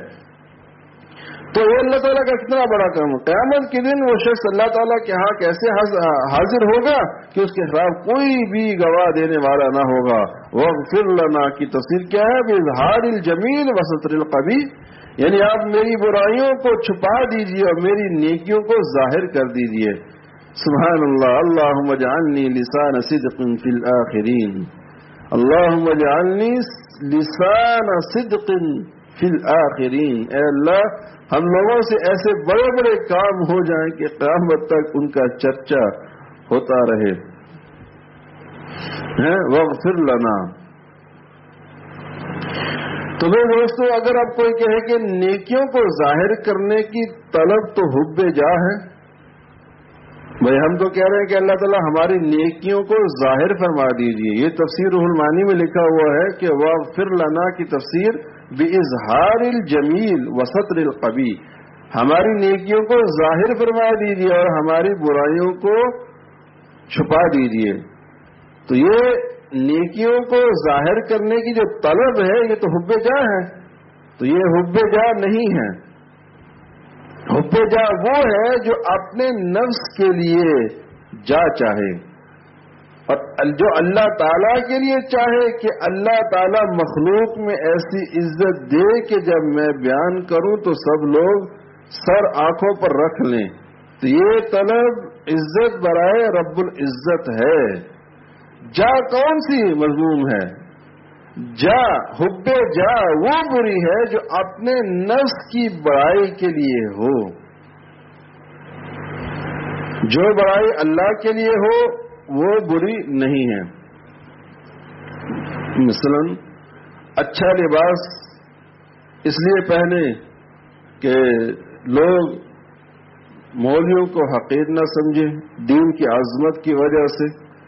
تو یہ اللہ تعالیٰ کا کتنا بڑا کام ہے. قیامت کے دن وہ شخص اللہ تعالیٰ کے ہاں کیسے حاضر ہوگا کہ اس کے خلاف کوئی بھی گواہ دینے والا نہ ہوگا. وَاغْفِرْ لَنَا کی تفسیر کیا ہے؟ بِإِظْهَارِ الْجَمِيلِ وَسَتْرِ الْقَبِيحِ, یعنی آپ میری برائیوں کو چھپا دیجئے اور میری نیکیوں کو ظاہر کر دیجئے. سبحان اللہ. اللہم اجعلنی لسان صدق فی الآخرین, اللہم اجعلنی لسان صدق فی الآخرین. اے اللہ ہم لوگوں سے ایسے بڑے بڑے کام ہو جائیں کہ قیامت تک ان کا چرچا ہوتا رہے. وَاغْفِرْ لَنَا. تو میرے دوستو اگر آپ کوئی کہے کہ نیکیوں کو ظاہر کرنے کی طلب تو حب جا ہے, بھائی ہم تو کہہ رہے ہیں کہ اللہ تعالیٰ ہماری نیکیوں کو ظاہر فرما دیجیے. یہ تفسیر روح المعانی میں لکھا ہوا ہے کہ وَاغْفِرْ لَنَا کی تفسیر بِإِظْهَارِ الْجَمِيلِ وَسَتْرِ الْقَبِيحِ, ہماری نیکیوں کو ظاہر فرما دیجیے اور ہماری برائیوں کو چھپا دیجیے. تو یہ نیکیوں کو ظاہر کرنے کی جو طلب ہے یہ تو حب جا ہے. تو یہ حب جا نہیں ہے. حب جا وہ ہے جو اپنے نفس کے لیے جا چاہے, اور جو اللہ تعالیٰ کے لیے چاہے کہ اللہ تعالیٰ مخلوق میں ایسی عزت دے کہ جب میں بیان کروں تو سب لوگ سر آنکھوں پر رکھ لیں. تو یہ طلب عزت برائے رب العزت ہے. جا کون سی مضموم ہے؟ جا, حب جا وہ بری ہے جو اپنے نفس کی بڑائی کے لیے ہو. جو بڑائی اللہ کے لیے ہو وہ بری نہیں ہے. مثلا اچھا لباس اس لیے پہنے کہ لوگ مولویوں کو حقیر نہ سمجھے, دین کی عظمت کی وجہ سے.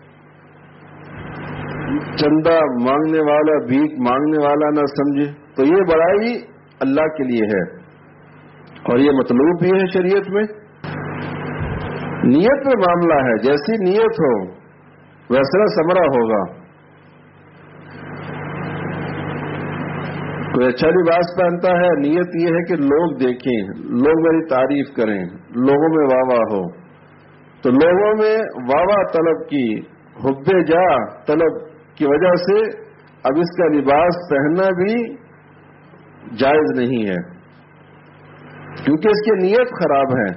چندہ مانگنے والا, بھیک مانگنے والا نہ سمجھے. تو یہ بڑائی اللہ کے لیے ہے, اور یہ مطلوب بھی ہے شریعت میں. نیت میں معاملہ ہے, جیسی نیت ہو ویسا ثمرہ ہوگا. کوئی اچھا لباس پہنتا ہے, نیت یہ ہے کہ لوگ دیکھیں, لوگ میری تعریف کریں, لوگوں میں واہ واہ ہو. تو لوگوں میں واوا طلب کی، حب جا طلب کی وجہ سے اب اس کا لباس پہننا بھی جائز نہیں ہے، کیونکہ اس کی نیت خراب ہے۔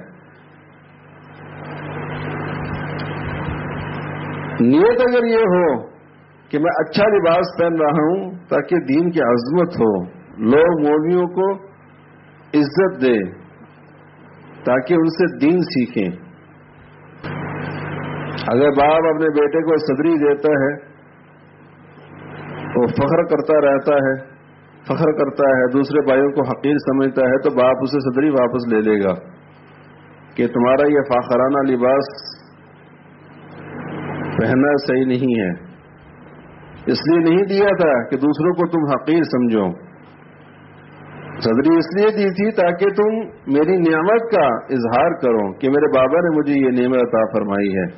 نیت اگر یہ ہو کہ میں اچھا لباس پہن رہا ہوں تاکہ دین کی عظمت ہو، لوگ مولویوں کو عزت دے تاکہ ان سے دین سیکھیں۔ اگر باپ اپنے بیٹے کو صدری دیتا ہے، وہ فخر کرتا رہتا ہے، فخر کرتا ہے، دوسرے بھائیوں کو حقیر سمجھتا ہے، تو باپ اسے صدری واپس لے لے گا کہ تمہارا یہ فاخرانہ لباس پہننا صحیح نہیں ہے، اس لیے نہیں دیا تھا کہ دوسروں کو تم حقیر سمجھو، صدری اس لیے دی تھی تاکہ تم میری نعمت کا اظہار کرو کہ میرے بابا نے مجھے یہ نعمت عطا فرمائی ہے۔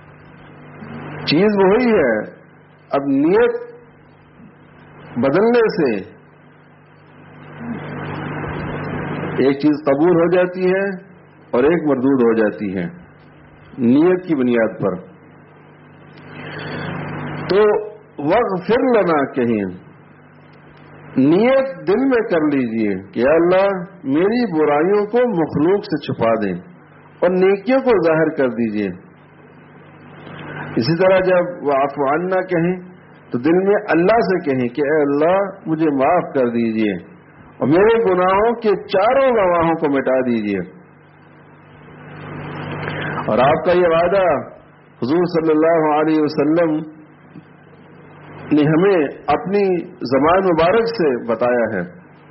چیز وہی ہے، اب نیت بدلنے سے ایک چیز قبول ہو جاتی ہے اور ایک مردود ہو جاتی ہے نیت کی بنیاد پر۔ تو وغفر لنا کہیں نیت دل میں کر لیجئے کہ یا اللہ میری برائیوں کو مخلوق سے چھپا دیں اور نیکیوں کو ظاہر کر دیجئے۔ اسی طرح جب واعف عنا کہیں تو دل میں اللہ سے کہیں کہ اے اللہ مجھے معاف کر دیجئے اور میرے گناہوں کے چاروں گواہوں کو مٹا دیجئے۔ اور آپ کا یہ وعدہ حضور صلی اللہ علیہ وسلم نے ہمیں اپنی زبان مبارک سے بتایا ہے۔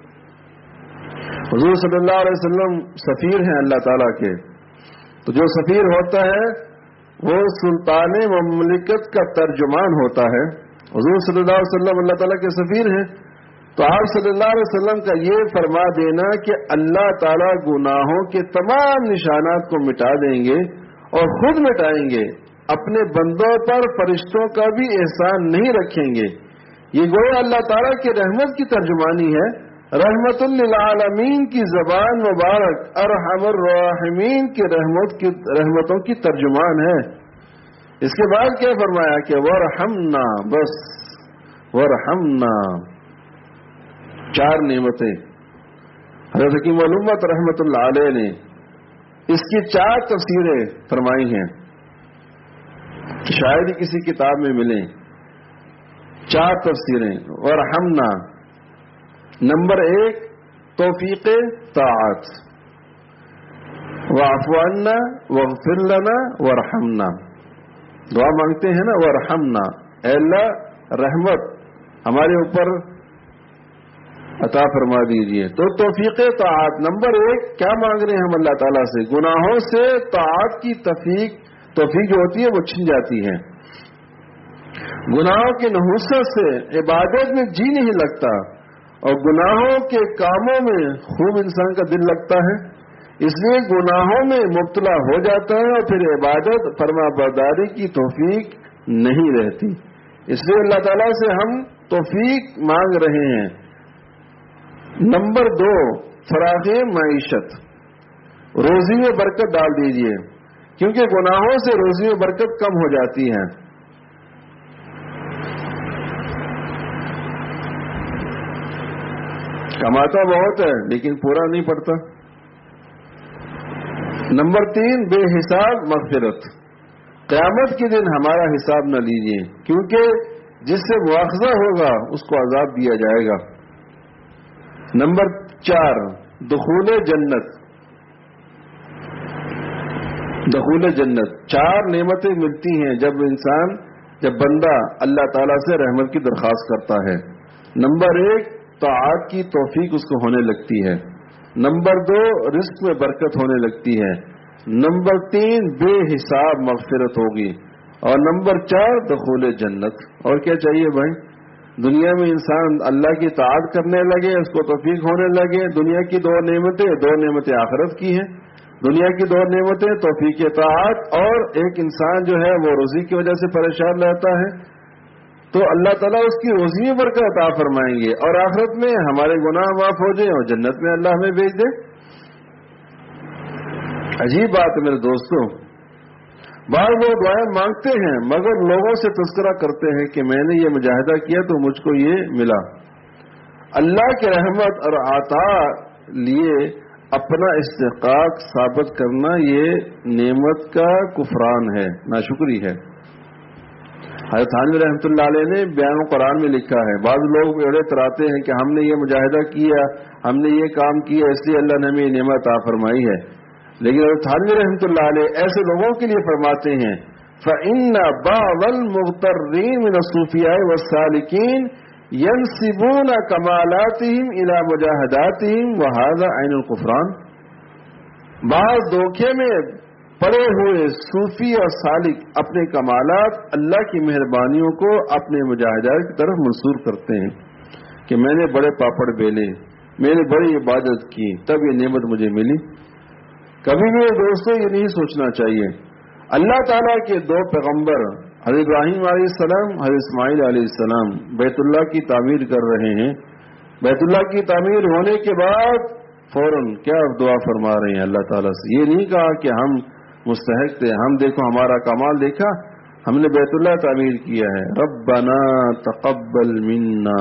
حضور صلی اللہ علیہ وسلم سفیر ہیں اللہ تعالیٰ کے، تو جو سفیر ہوتا ہے وہ سلطان مملکت کا ترجمان ہوتا ہے۔ حضور صلی اللہ علیہ وسلم اللہ تعالیٰ کے سفیر ہیں، تو آپ صلی اللہ علیہ وسلم کا یہ فرما دینا کہ اللہ تعالیٰ گناہوں کے تمام نشانات کو مٹا دیں گے اور خود مٹائیں گے، اپنے بندوں پر فرشتوں کا بھی احسان نہیں رکھیں گے، یہ گویا اللہ تعالیٰ کی رحمت کی ترجمانی ہے۔ رحمت للعالمین کی زبان مبارک ارحم الراحمین کی رحمتوں کی ترجمان ہے۔ اس کے بعد کیا فرمایا کہ ورحمنا، بس ورحمنا، چار نعمتیں حضرت حکیم الامت رحمت اللہ علیہ نے اس کی چار تفسیریں فرمائی ہیں، شاید ہی کسی کتاب میں ملیں۔ چار تفسیریں ورحمنا، نمبر 1 توفیق طاعت، واعف عنا واغفر لنا ورحمنا، دعا مانگتے ہیں نا ورحمنا، اے اللہ رحمت ہمارے اوپر عطا فرما دیجئے۔ تو توفیق طاعت نمبر 1، کیا مانگ رہے ہیں ہم اللہ تعالیٰ سے؟ گناہوں سے طاعت کی توفیق جو ہوتی ہے وہ چھن جاتی ہے۔ گناہوں کی نحوست سے عبادت میں جی نہیں لگتا اور گناہوں کے کاموں میں خوب انسان کا دل لگتا ہے، اس لیے گناہوں میں مبتلا ہو جاتا ہے اور پھر عبادت فرما برداری کی توفیق نہیں رہتی۔ اس لیے اللہ تعالیٰ سے ہم توفیق مانگ رہے ہیں۔ نمبر 2 فراغ معیشت، روزی میں برکت ڈال دیجئے، کیونکہ گناہوں سے روزی میں برکت کم ہو جاتی ہے۔ کماتا بہت ہے لیکن پورا نہیں پڑتا۔ نمبر 3 بے حساب مغفرت، قیامت کے دن ہمارا حساب نہ لیجیے، کیونکہ جس سے مواخذہ ہوگا اس کو عذاب دیا جائے گا۔ نمبر 4 دخول جنت، دخول جنت، 4 نعمتیں ملتی ہیں جب بندہ اللہ تعالیٰ سے رحمت کی درخواست کرتا ہے۔ نمبر 1 طاعت کی توفیق اس کو ہونے لگتی ہے، نمبر 2 رزق میں برکت ہونے لگتی ہے، نمبر 3 بے حساب مغفرت ہوگی، اور نمبر 4 دخول جنت۔ اور کیا چاہیے بھائی؟ دنیا میں انسان اللہ کی طاعت کرنے لگے، اس کو توفیق ہونے لگے۔ دنیا کی 2 نعمتیں آخرت کی ہیں۔ دنیا کی 2 نعمتیں توفیق طاعت، اور ایک انسان جو ہے وہ روزی کی وجہ سے پریشان رہتا ہے، تو اللہ تعالیٰ اس کی روزی میں برکت عطا فرمائیں گے، اور آخرت میں ہمارے گناہ معاف ہو جائیں اور جنت میں اللہ ہمیں بھیج دے۔ عجیب بات ہے میرے دوستوں، بعض لوگ دعائیں مانگتے ہیں مگر لوگوں سے تذکرہ کرتے ہیں کہ میں نے یہ مجاہدہ کیا تو مجھ کو یہ ملا. اللہ کی رحمت اور عطا لیے اپنا استحقاق ثابت کرنا یہ نعمت کا کفران ہے، ناشکری ہے. حضرت تھانوی رحمۃ اللہ علیہ نے بیان قرآن میں لکھا ہے، بعض لوگ بڑے تراتے ہیں کہ ہم نے یہ مجاہدہ کیا، ہم نے یہ کام کیا، اس لیے اللہ نے ہمیں یہ نعمت عطا فرمائی ہے. لیکن حضرت تھانوی رحمۃ اللہ علیہ ایسے لوگوں کے لیے فرماتے ہیں فَإِنَّ بَعْضَ الْمُغْتَرِّينَ مِنَ الصُّوفِيَاءِ وَالسَّالِكِينَ ينسبون کمالاتہم الی مجاہداتہم وہذا عین الکفران. بعض دھوکے میں پڑے ہوئے صوفی اور سالک اپنے کمالات اللہ کی مہربانیوں کو اپنے مجاہدات کی طرف منسوب کرتے ہیں کہ میں نے بڑے پاپڑ بیلے، میں نے بڑی عبادت کی تب یہ نعمت مجھے ملی. کبھی بھی دوستو یہ نہیں سوچنا چاہیے. اللہ تعالیٰ کے دو پیغمبر حضرت ابراہیم علیہ السلام، حضرت اسماعیل علیہ السلام بیت اللہ کی تعمیر کر رہے ہیں. بیت اللہ کی تعمیر ہونے کے بعد فوراً کیا دعا فرما رہے ہیں اللہ تعالیٰ سے؟ یہ نہیں کہا کہ ہم مستحق تھے، ہم دیکھو ہمارا کمال دیکھا، ہم نے بیت اللہ تعمیر کیا ہے. ربنا تقبل منا.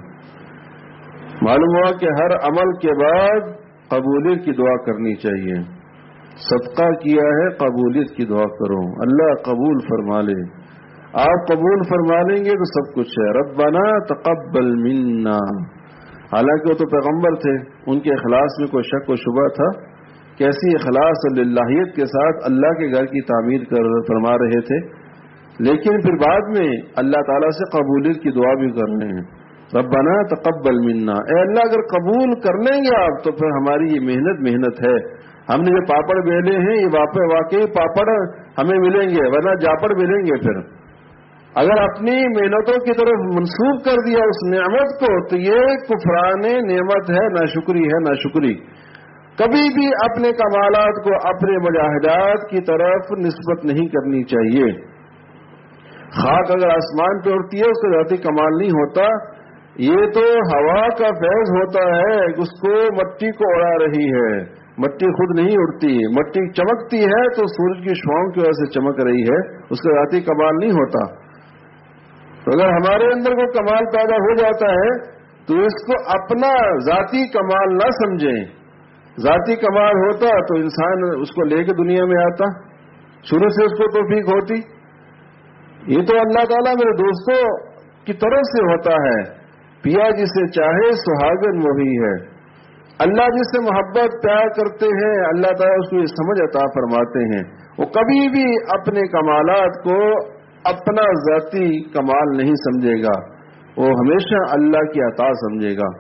معلوم ہوا کہ ہر عمل کے بعد قبولیت کی دعا کرنی چاہیے. صدقہ کیا ہے قبولیت کی دعا کرو، اللہ قبول فرما لے. آپ قبول فرما لیں گے تو سب کچھ ہے. ربنا تقبل منا. حالانکہ وہ تو پیغمبر تھے، ان کے اخلاص میں کوئی شک و شبہ تھا؟ کیسی اخلاص اور للہیت کے ساتھ اللہ کے گھر کی تعمیر فرما رہے تھے. لیکن پھر بعد میں اللہ تعالیٰ سے قبولیت کی دعا بھی کر رہے ہیں. ربنا تقبل منا. اے اللہ اگر قبول کر لیں گے آپ تو پھر ہماری یہ محنت ہے، ہم نے جو پاپڑ بیلے ہیں یہ واقعی پاپڑ ہمیں ملیں گے، ورنہ جاپڑ ملیں گے. پھر اگر اپنی محنتوں کی طرف منسوب کر دیا اس نعمت کو تو یہ کفران نعمت ہے، ناشکری ہے، ناشکری. کبھی بھی اپنے کمالات کو اپنے مجاہدات کی طرف نسبت نہیں کرنی چاہیے. خاک اگر آسمان پہ اڑتی ہے اس کا ذاتی کمال نہیں ہوتا، یہ تو ہوا کا فیض ہوتا ہے، اس کو مٹی کو اڑا رہی ہے. مٹی خود نہیں اڑتی، مٹی چمکتی ہے تو سورج کی شعاؤں کی وجہ سے چمک رہی ہے، اس کا ذاتی کمال نہیں ہوتا. تو اگر ہمارے اندر کوئی کمال پیدا ہو جاتا ہے تو اس کو اپنا ذاتی کمال نہ سمجھیں. ذاتی کمال ہوتا تو انسان اس کو لے کے دنیا میں آتا، شروع سے اس کو توفیق ہوتی. یہ تو اللہ تعالیٰ میرے دوستوں کی طرف سے ہوتا ہے. پیا جسے چاہے سہاگن وہی ہے. اللہ جس سے محبت پیار کرتے ہیں اللہ تعالیٰ اس کو یہ سمجھ عطا فرماتے ہیں. وہ کبھی بھی اپنے کمالات کو اپنا ذاتی کمال نہیں سمجھے گا، وہ ہمیشہ اللہ کی عطا سمجھے گا.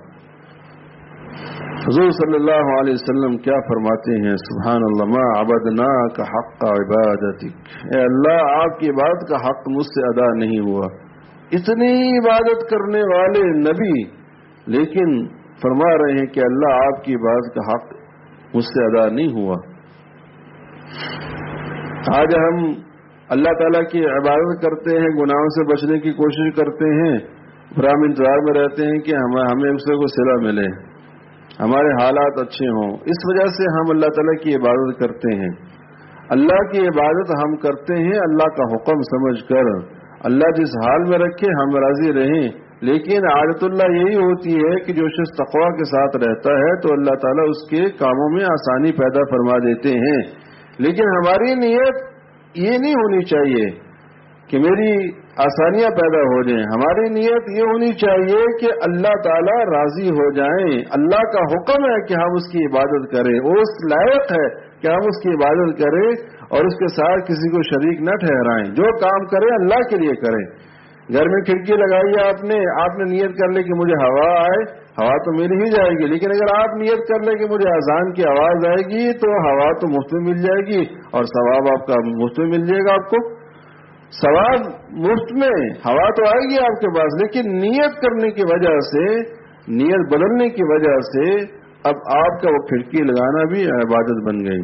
حضور صلی اللہ علیہ وسلم کیا فرماتے ہیں؟ سبحان اللہ ما عبدناک حق عبادتک. اے اللہ آپ کی عبادت کا حق مجھ سے ادا نہیں ہوا. اتنی عبادت کرنے والے نبی لیکن فرما رہے ہیں کہ اللہ آپ کی عبادت کا حق مجھ سے ادا نہیں ہوا. آج ہم اللہ تعالیٰ کی عبادت کرتے ہیں، گناہوں سے بچنے کی کوشش کرتے ہیں، پھر ہم انتظار میں رہتے ہیں کہ ہمیں اس سے کوئی صلہ ملے، ہمارے حالات اچھے ہوں. اس وجہ سے ہم اللہ تعالیٰ کی عبادت کرتے ہیں. اللہ کی عبادت ہم کرتے ہیں اللہ کا حکم سمجھ کر. اللہ جس حال میں رکھے ہم راضی رہیں. لیکن عادت اللہ یہی ہوتی ہے کہ جو شخص تقویٰ کے ساتھ رہتا ہے تو اللہ تعالیٰ اس کے کاموں میں آسانی پیدا فرما دیتے ہیں. لیکن ہماری نیت یہ نہیں ہونی چاہیے کہ میری آسانیاں پیدا ہو جائیں. ہماری نیت یہ ہونی چاہیے کہ اللہ تعالیٰ راضی ہو جائیں. اللہ کا حکم ہے کہ ہم اس کی عبادت کریں، وہ اس لائق ہے کہ ہم اس کی عبادت کریں اور اس کے ساتھ کسی کو شریک نہ ٹھہرائیں. جو کام کریں اللہ کے لیے کریں. گھر میں کھڑکی لگائی ہے آپ نے نیت کر لے کہ مجھے ہوا آئے، ہوا تو مل ہی جائے گی. لیکن اگر آپ نیت کر لیں کہ مجھے اذان کی آواز آئے گی تو ہوا تو مفت میں مل جائے گی اور ثواب آپ کا مفت میں مل جائے گا. آپ کو ثواب مفت میں، ہوا تو آئے گی آپ کے پاس، لیکن نیت کرنے کی وجہ سے، نیت بدلنے کی وجہ سے اب آپ کا وہ کھڑکی لگانا بھی عبادت بن گئی.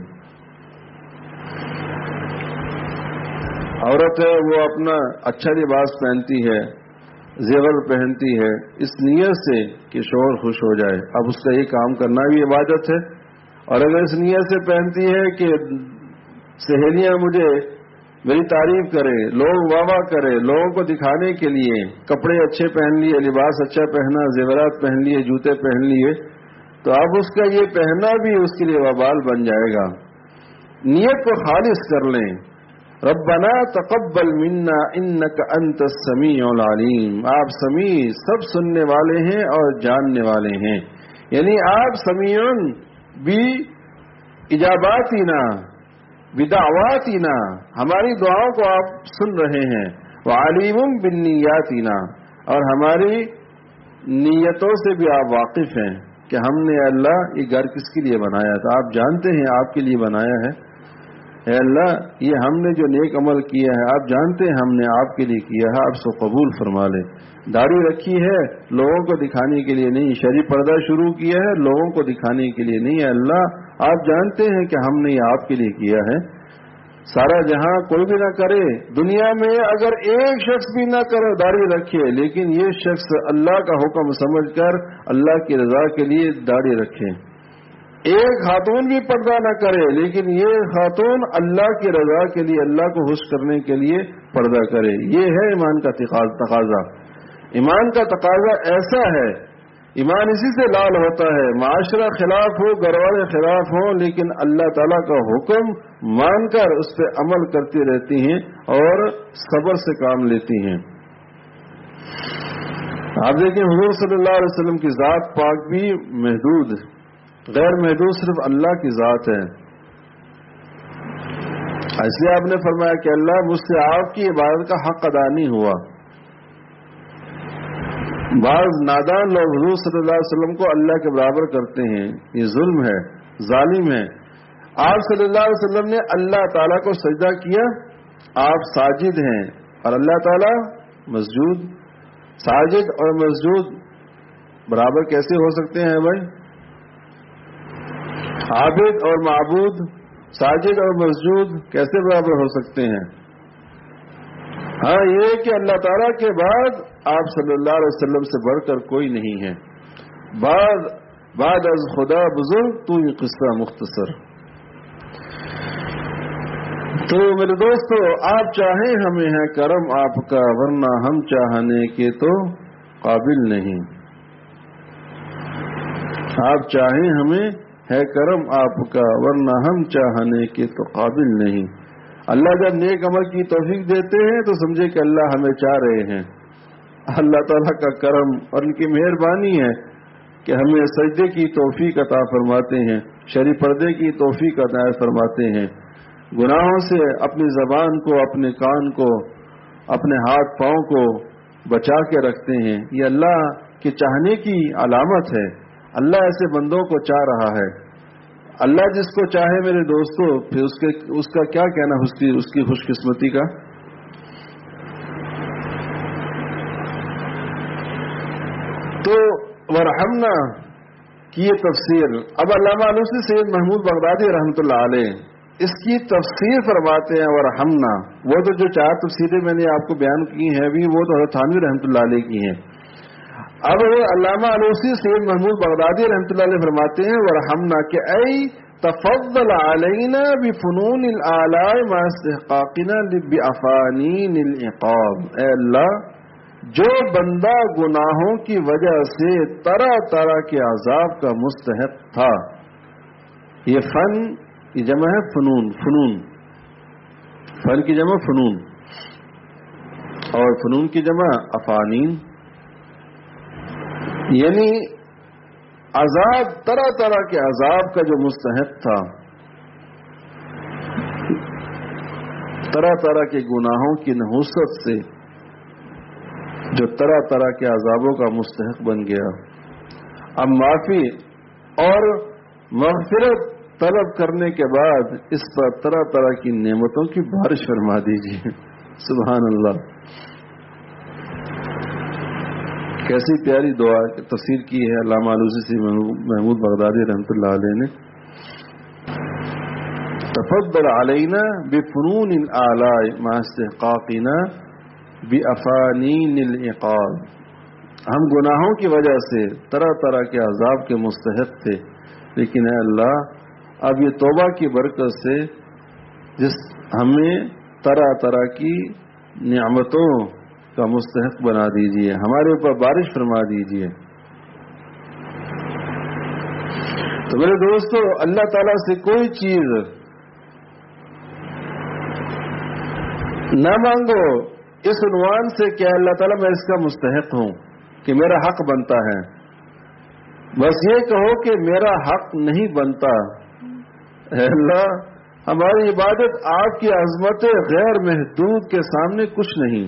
عورت ہے وہ اپنا اچھا لباس پہنتی ہے، زیور پہنتی ہے اس نیت سے کہ شوہر خوش ہو جائے. اب اس کا یہ کام کرنا بھی عبادت ہے. اور اگر اس نیت سے پہنتی ہے کہ سہیلیاں مجھے میری تعریف کرے، لوگ واہ واہ کرے، لوگوں کو دکھانے کے لیے کپڑے اچھے پہن لیے، لباس اچھا پہنا، زیورات پہن لیے، جوتے پہن لیے، تو اب اس کا یہ پہننا بھی اس کے لیے وبال بن جائے گا۔ نیت کو خالص کر لیں، ربنا تقبل منا انک انت السمیع العلیم، آپ سمیع سب سننے والے ہیں اور جاننے والے ہیں، یعنی آپ سمیع بھی اجاباتنا بدعواتنا، ہماری دعاؤں کو آپ سن رہے ہیں، وعلیم بالنیاتنا، اور ہماری نیتوں سے بھی آپ واقف ہیں کہ ہم نے اللہ یہ گھر کس کے لیے بنایا تھا، آپ جانتے ہیں آپ کے لیے بنایا ہے، اے اللہ یہ ہم نے جو نیک عمل کیا ہے آپ جانتے ہیں ہم نے آپ کے لیے کیا ہے، آپ اس کو قبول فرما لیں۔ داڑھی رکھی ہے لوگوں کو دکھانے کے لیے نہیں، شرعی پردہ شروع کیا ہے لوگوں کو دکھانے کے لیے نہیں، اے اللہ آپ جانتے ہیں کہ ہم نے یہ آپ کے لیے کیا ہے۔ سارا جہاں کوئی بھی نہ کرے، دنیا میں اگر ایک شخص بھی نہ کرے داڑھی رکھے، لیکن یہ شخص اللہ کا حکم سمجھ کر اللہ کی رضا کے لیے داڑھی رکھے۔ ایک خاتون بھی پردہ نہ کرے، لیکن یہ خاتون اللہ کی رضا کے لیے، اللہ کو خوش کرنے کے لیے پردہ کرے، یہ ہے ایمان کا تقاضا۔ ایمان کا تقاضا ایسا ہے، ایمان اسی سے لال ہوتا ہے، معاشرہ خلاف ہو، گھر والے خلاف ہو، لیکن اللہ تعالیٰ کا حکم مان کر اس پہ عمل کرتی رہتی ہیں اور صبر سے کام لیتی ہیں۔ آپ دیکھیں حضور صلی اللہ علیہ وسلم کی ذات پاک بھی محدود، غیر محدود صرف اللہ کی ذات ہے، اس لیے آپ نے فرمایا کہ اللہ مجھ سے آپ کی عبادت کا حق ادا نہیں ہوا۔ بعض نادان لوگ حضور صلی اللہ علیہ وسلم کو اللہ کے برابر کرتے ہیں، یہ ظلم ہے، ظالم ہے۔ آپ صلی اللہ علیہ وسلم نے اللہ تعالیٰ کو سجدہ کیا، آپ ساجد ہیں اور اللہ تعالیٰ مسجود۔ ساجد اور مسجود برابر کیسے ہو سکتے ہیں بھائی؟ عابد اور معبود، ساجد اور مسجود کیسے برابر ہو سکتے ہیں؟ ہاں یہ کہ اللہ تعالیٰ کے بعد آپ صلی اللہ علیہ وسلم سے بڑھ کر کوئی نہیں ہے، بعد از خدا بزرگ تو یہ قصہ مختصر۔ تو میرے دوستو آپ چاہیں ہمیں ہے کرم آپ کا، ورنہ ہم چاہنے کے تو قابل نہیں۔ آپ چاہیں ہمیں ہے کرم آپ کا، ورنہ ہم چاہنے کے تو قابل نہیں۔ اللہ جب نیک عمل کی توفیق دیتے ہیں تو سمجھے کہ اللہ ہمیں چاہ رہے ہیں، اللہ تعالیٰ کا کرم اور ان کی مہربانی ہے کہ ہمیں سجدے کی توفیق عطا فرماتے ہیں، شرعی پردے کی توفیق عطا فرماتے ہیں، گناہوں سے اپنی زبان کو، اپنے کان کو، اپنے ہاتھ پاؤں کو بچا کے رکھتے ہیں۔ یہ اللہ کے چاہنے کی علامت ہے، اللہ ایسے بندوں کو چاہ رہا ہے۔ اللہ جس کو چاہے میرے دوستو، پھر اس کا کیا کہنا اس کی خوش قسمتی کا۔ تو ورحمنا کی یہ تفسیر اب علامہ علوسی سید محمود بغدادی رحمۃ اللہ علیہ اس کی تفسیر فرماتے ہیں ورحمنا۔ وہ تو جو 4 تفسیریں میں نے آپ کو بیان کی ہیں ابھی، وہ تو حضرت تھانوی رحمۃ اللہ علیہ کی ہیں۔ اب علامہ علوسی سید محمود بغدادی رحمۃ اللہ علیہ فرماتے ہیں ورحمنا کہ اے تفضل علینا بفنون الاعلاء مع استحقاقنا بافانین العقاب، اے اللہ جو بندہ گناہوں کی وجہ سے طرح طرح کے عذاب کا مستحق تھا، یہ فن کی جمع ہے فنون، فن کی جمع فنون اور فنون کی جمع افانین، یعنی عذاب طرح طرح کے عذاب کا جو مستحق تھا، طرح طرح کے گناہوں کی نحوست سے جو طرح طرح کے عذابوں کا مستحق بن گیا، اب معافی اور مغفرت طلب کرنے کے بعد اس پر طرح طرح کی نعمتوں کی بارش فرما دیجیے۔ سبحان اللہ، کیسی پیاری دعا تفسیر کی ہے علامہ علوسی سے محمود بغدادی رحمۃ اللہ علیہ نے۔ تفضل علینا بفنون الاعلاء مع استحقاقنا بافانین العقاب، ہم گناہوں کی وجہ سے طرح طرح کے عذاب کے مستحق تھے، لیکن اے اللہ اب یہ توبہ کی برکت سے جس ہمیں طرح طرح کی نعمتوں کا مستحق بنا دیجئے، ہمارے اوپر بارش فرما دیجئے۔ تو میرے دوستو، اللہ تعالیٰ سے کوئی چیز نہ مانگو اس عنوان سے کہ اللہ تعالیٰ میں اس کا مستحق ہوں، کہ میرا حق بنتا ہے۔ بس یہ کہو کہ میرا حق نہیں بنتا، اے اللہ ہماری عبادت آپ کی عظمت غیر محدود کے سامنے کچھ نہیں،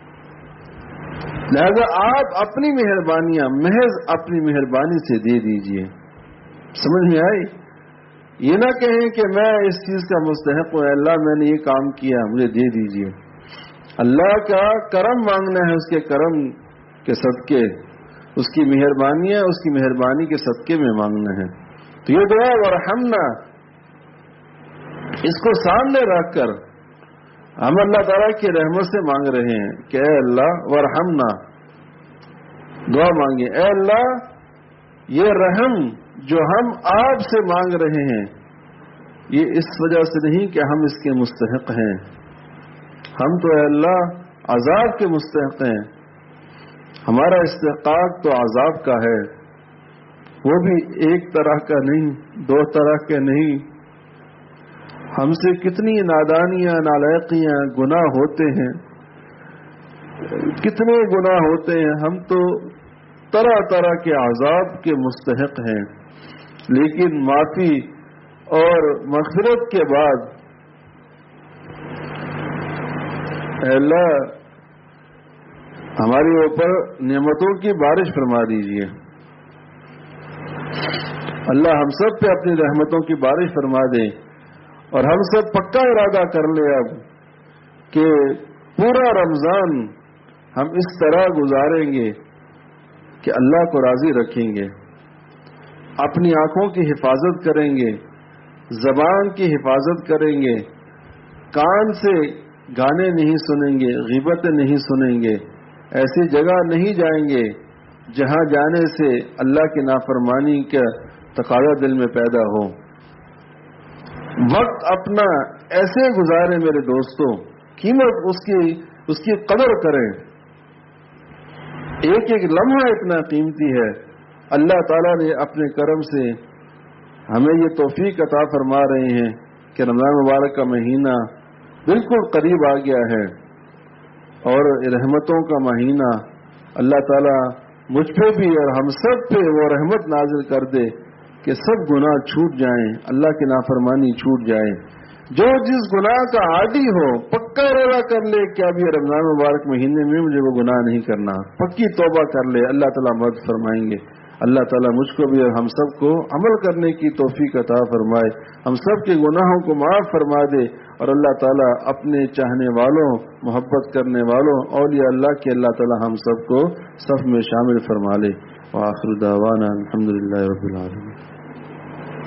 لہذا آپ اپنی مہربانیاں محض اپنی مہربانی سے دے دیجئے۔ سمجھ نہیں آئی؟ یہ نہ کہیں کہ میں اس چیز کا مستحق ہوں، اے اللہ میں نے یہ کام کیا مجھے دے دیجئے۔ اللہ کا کرم مانگنا ہے، اس کے کرم کے صدقے، اس کی مہربانیاں اس کی مہربانی کے صدقے میں مانگنا ہے۔ تو یہ دعا ورحمنا، اس کو سامنے رکھ کر ہم اللہ تعالیٰ کی رحمت سے مانگ رہے ہیں کہ اے اللہ ورحمنا، دعا مانگے اے اللہ یہ رحم جو ہم آپ سے مانگ رہے ہیں یہ اس وجہ سے نہیں کہ ہم اس کے مستحق ہیں، ہم تو اے اللہ عذاب کے مستحق ہیں، ہمارا استحقاق تو عذاب کا ہے، وہ بھی ایک طرح کا نہیں، دو طرح کے نہیں۔ ہم سے کتنی نادانیاں نالائقیاں گناہ ہوتے ہیں، کتنے گناہ ہوتے ہیں، ہم تو طرح طرح کے عذاب کے مستحق ہیں، لیکن معافی اور مغفرت کے بعد اے اللہ ہمارے اوپر نعمتوں کی بارش فرما دیجیے۔ اللہ ہم سب پہ اپنی رحمتوں کی بارش فرما دے، اور ہم سب پکا ارادہ کر لیں اب کہ پورا رمضان ہم اس طرح گزاریں گے کہ اللہ کو راضی رکھیں گے، اپنی آنکھوں کی حفاظت کریں گے، زبان کی حفاظت کریں گے، کان سے گانے نہیں سنیں گے، غیبتیں نہیں سنیں گے، ایسی جگہ نہیں جائیں گے جہاں جانے سے اللہ کی نافرمانی کا تقاضا دل میں پیدا ہو۔ وقت اپنا ایسے گزارے میرے دوستوں، قیمت اس کی قدر کریں، ایک ایک لمحہ اتنا قیمتی ہے۔ اللہ تعالیٰ نے اپنے کرم سے ہمیں یہ توفیق عطا فرما رہے ہیں کہ رمضان مبارک کا مہینہ بالکل قریب آ گیا ہے، اور رحمتوں کا مہینہ اللہ تعالیٰ مجھ پہ بھی اور ہم سب پہ وہ رحمت نازل کر دے کہ سب گناہ چھوٹ جائیں، اللہ کی نافرمانی چھوٹ جائے۔ جو جس گناہ کا عادی ہو پکا ارادہ کر لے کہ اب یہ رمضان مبارک مہینے میں مجھے وہ گناہ نہیں کرنا، پکی توبہ کر لے، اللہ تعالیٰ مدد فرمائیں گے۔ اللہ تعالیٰ مجھ کو بھی اور ہم سب کو عمل کرنے کی توفیق عطا فرمائے، ہم سب کے گناہوں کو معاف فرما دے، اور اللہ تعالیٰ اپنے چاہنے والوں، محبت کرنے والوں، اولیاء اللہ کے اللہ تعالیٰ ہم سب کو صف میں شامل فرما لے۔ وآخر دعوانا الحمدللہ رب العالمین۔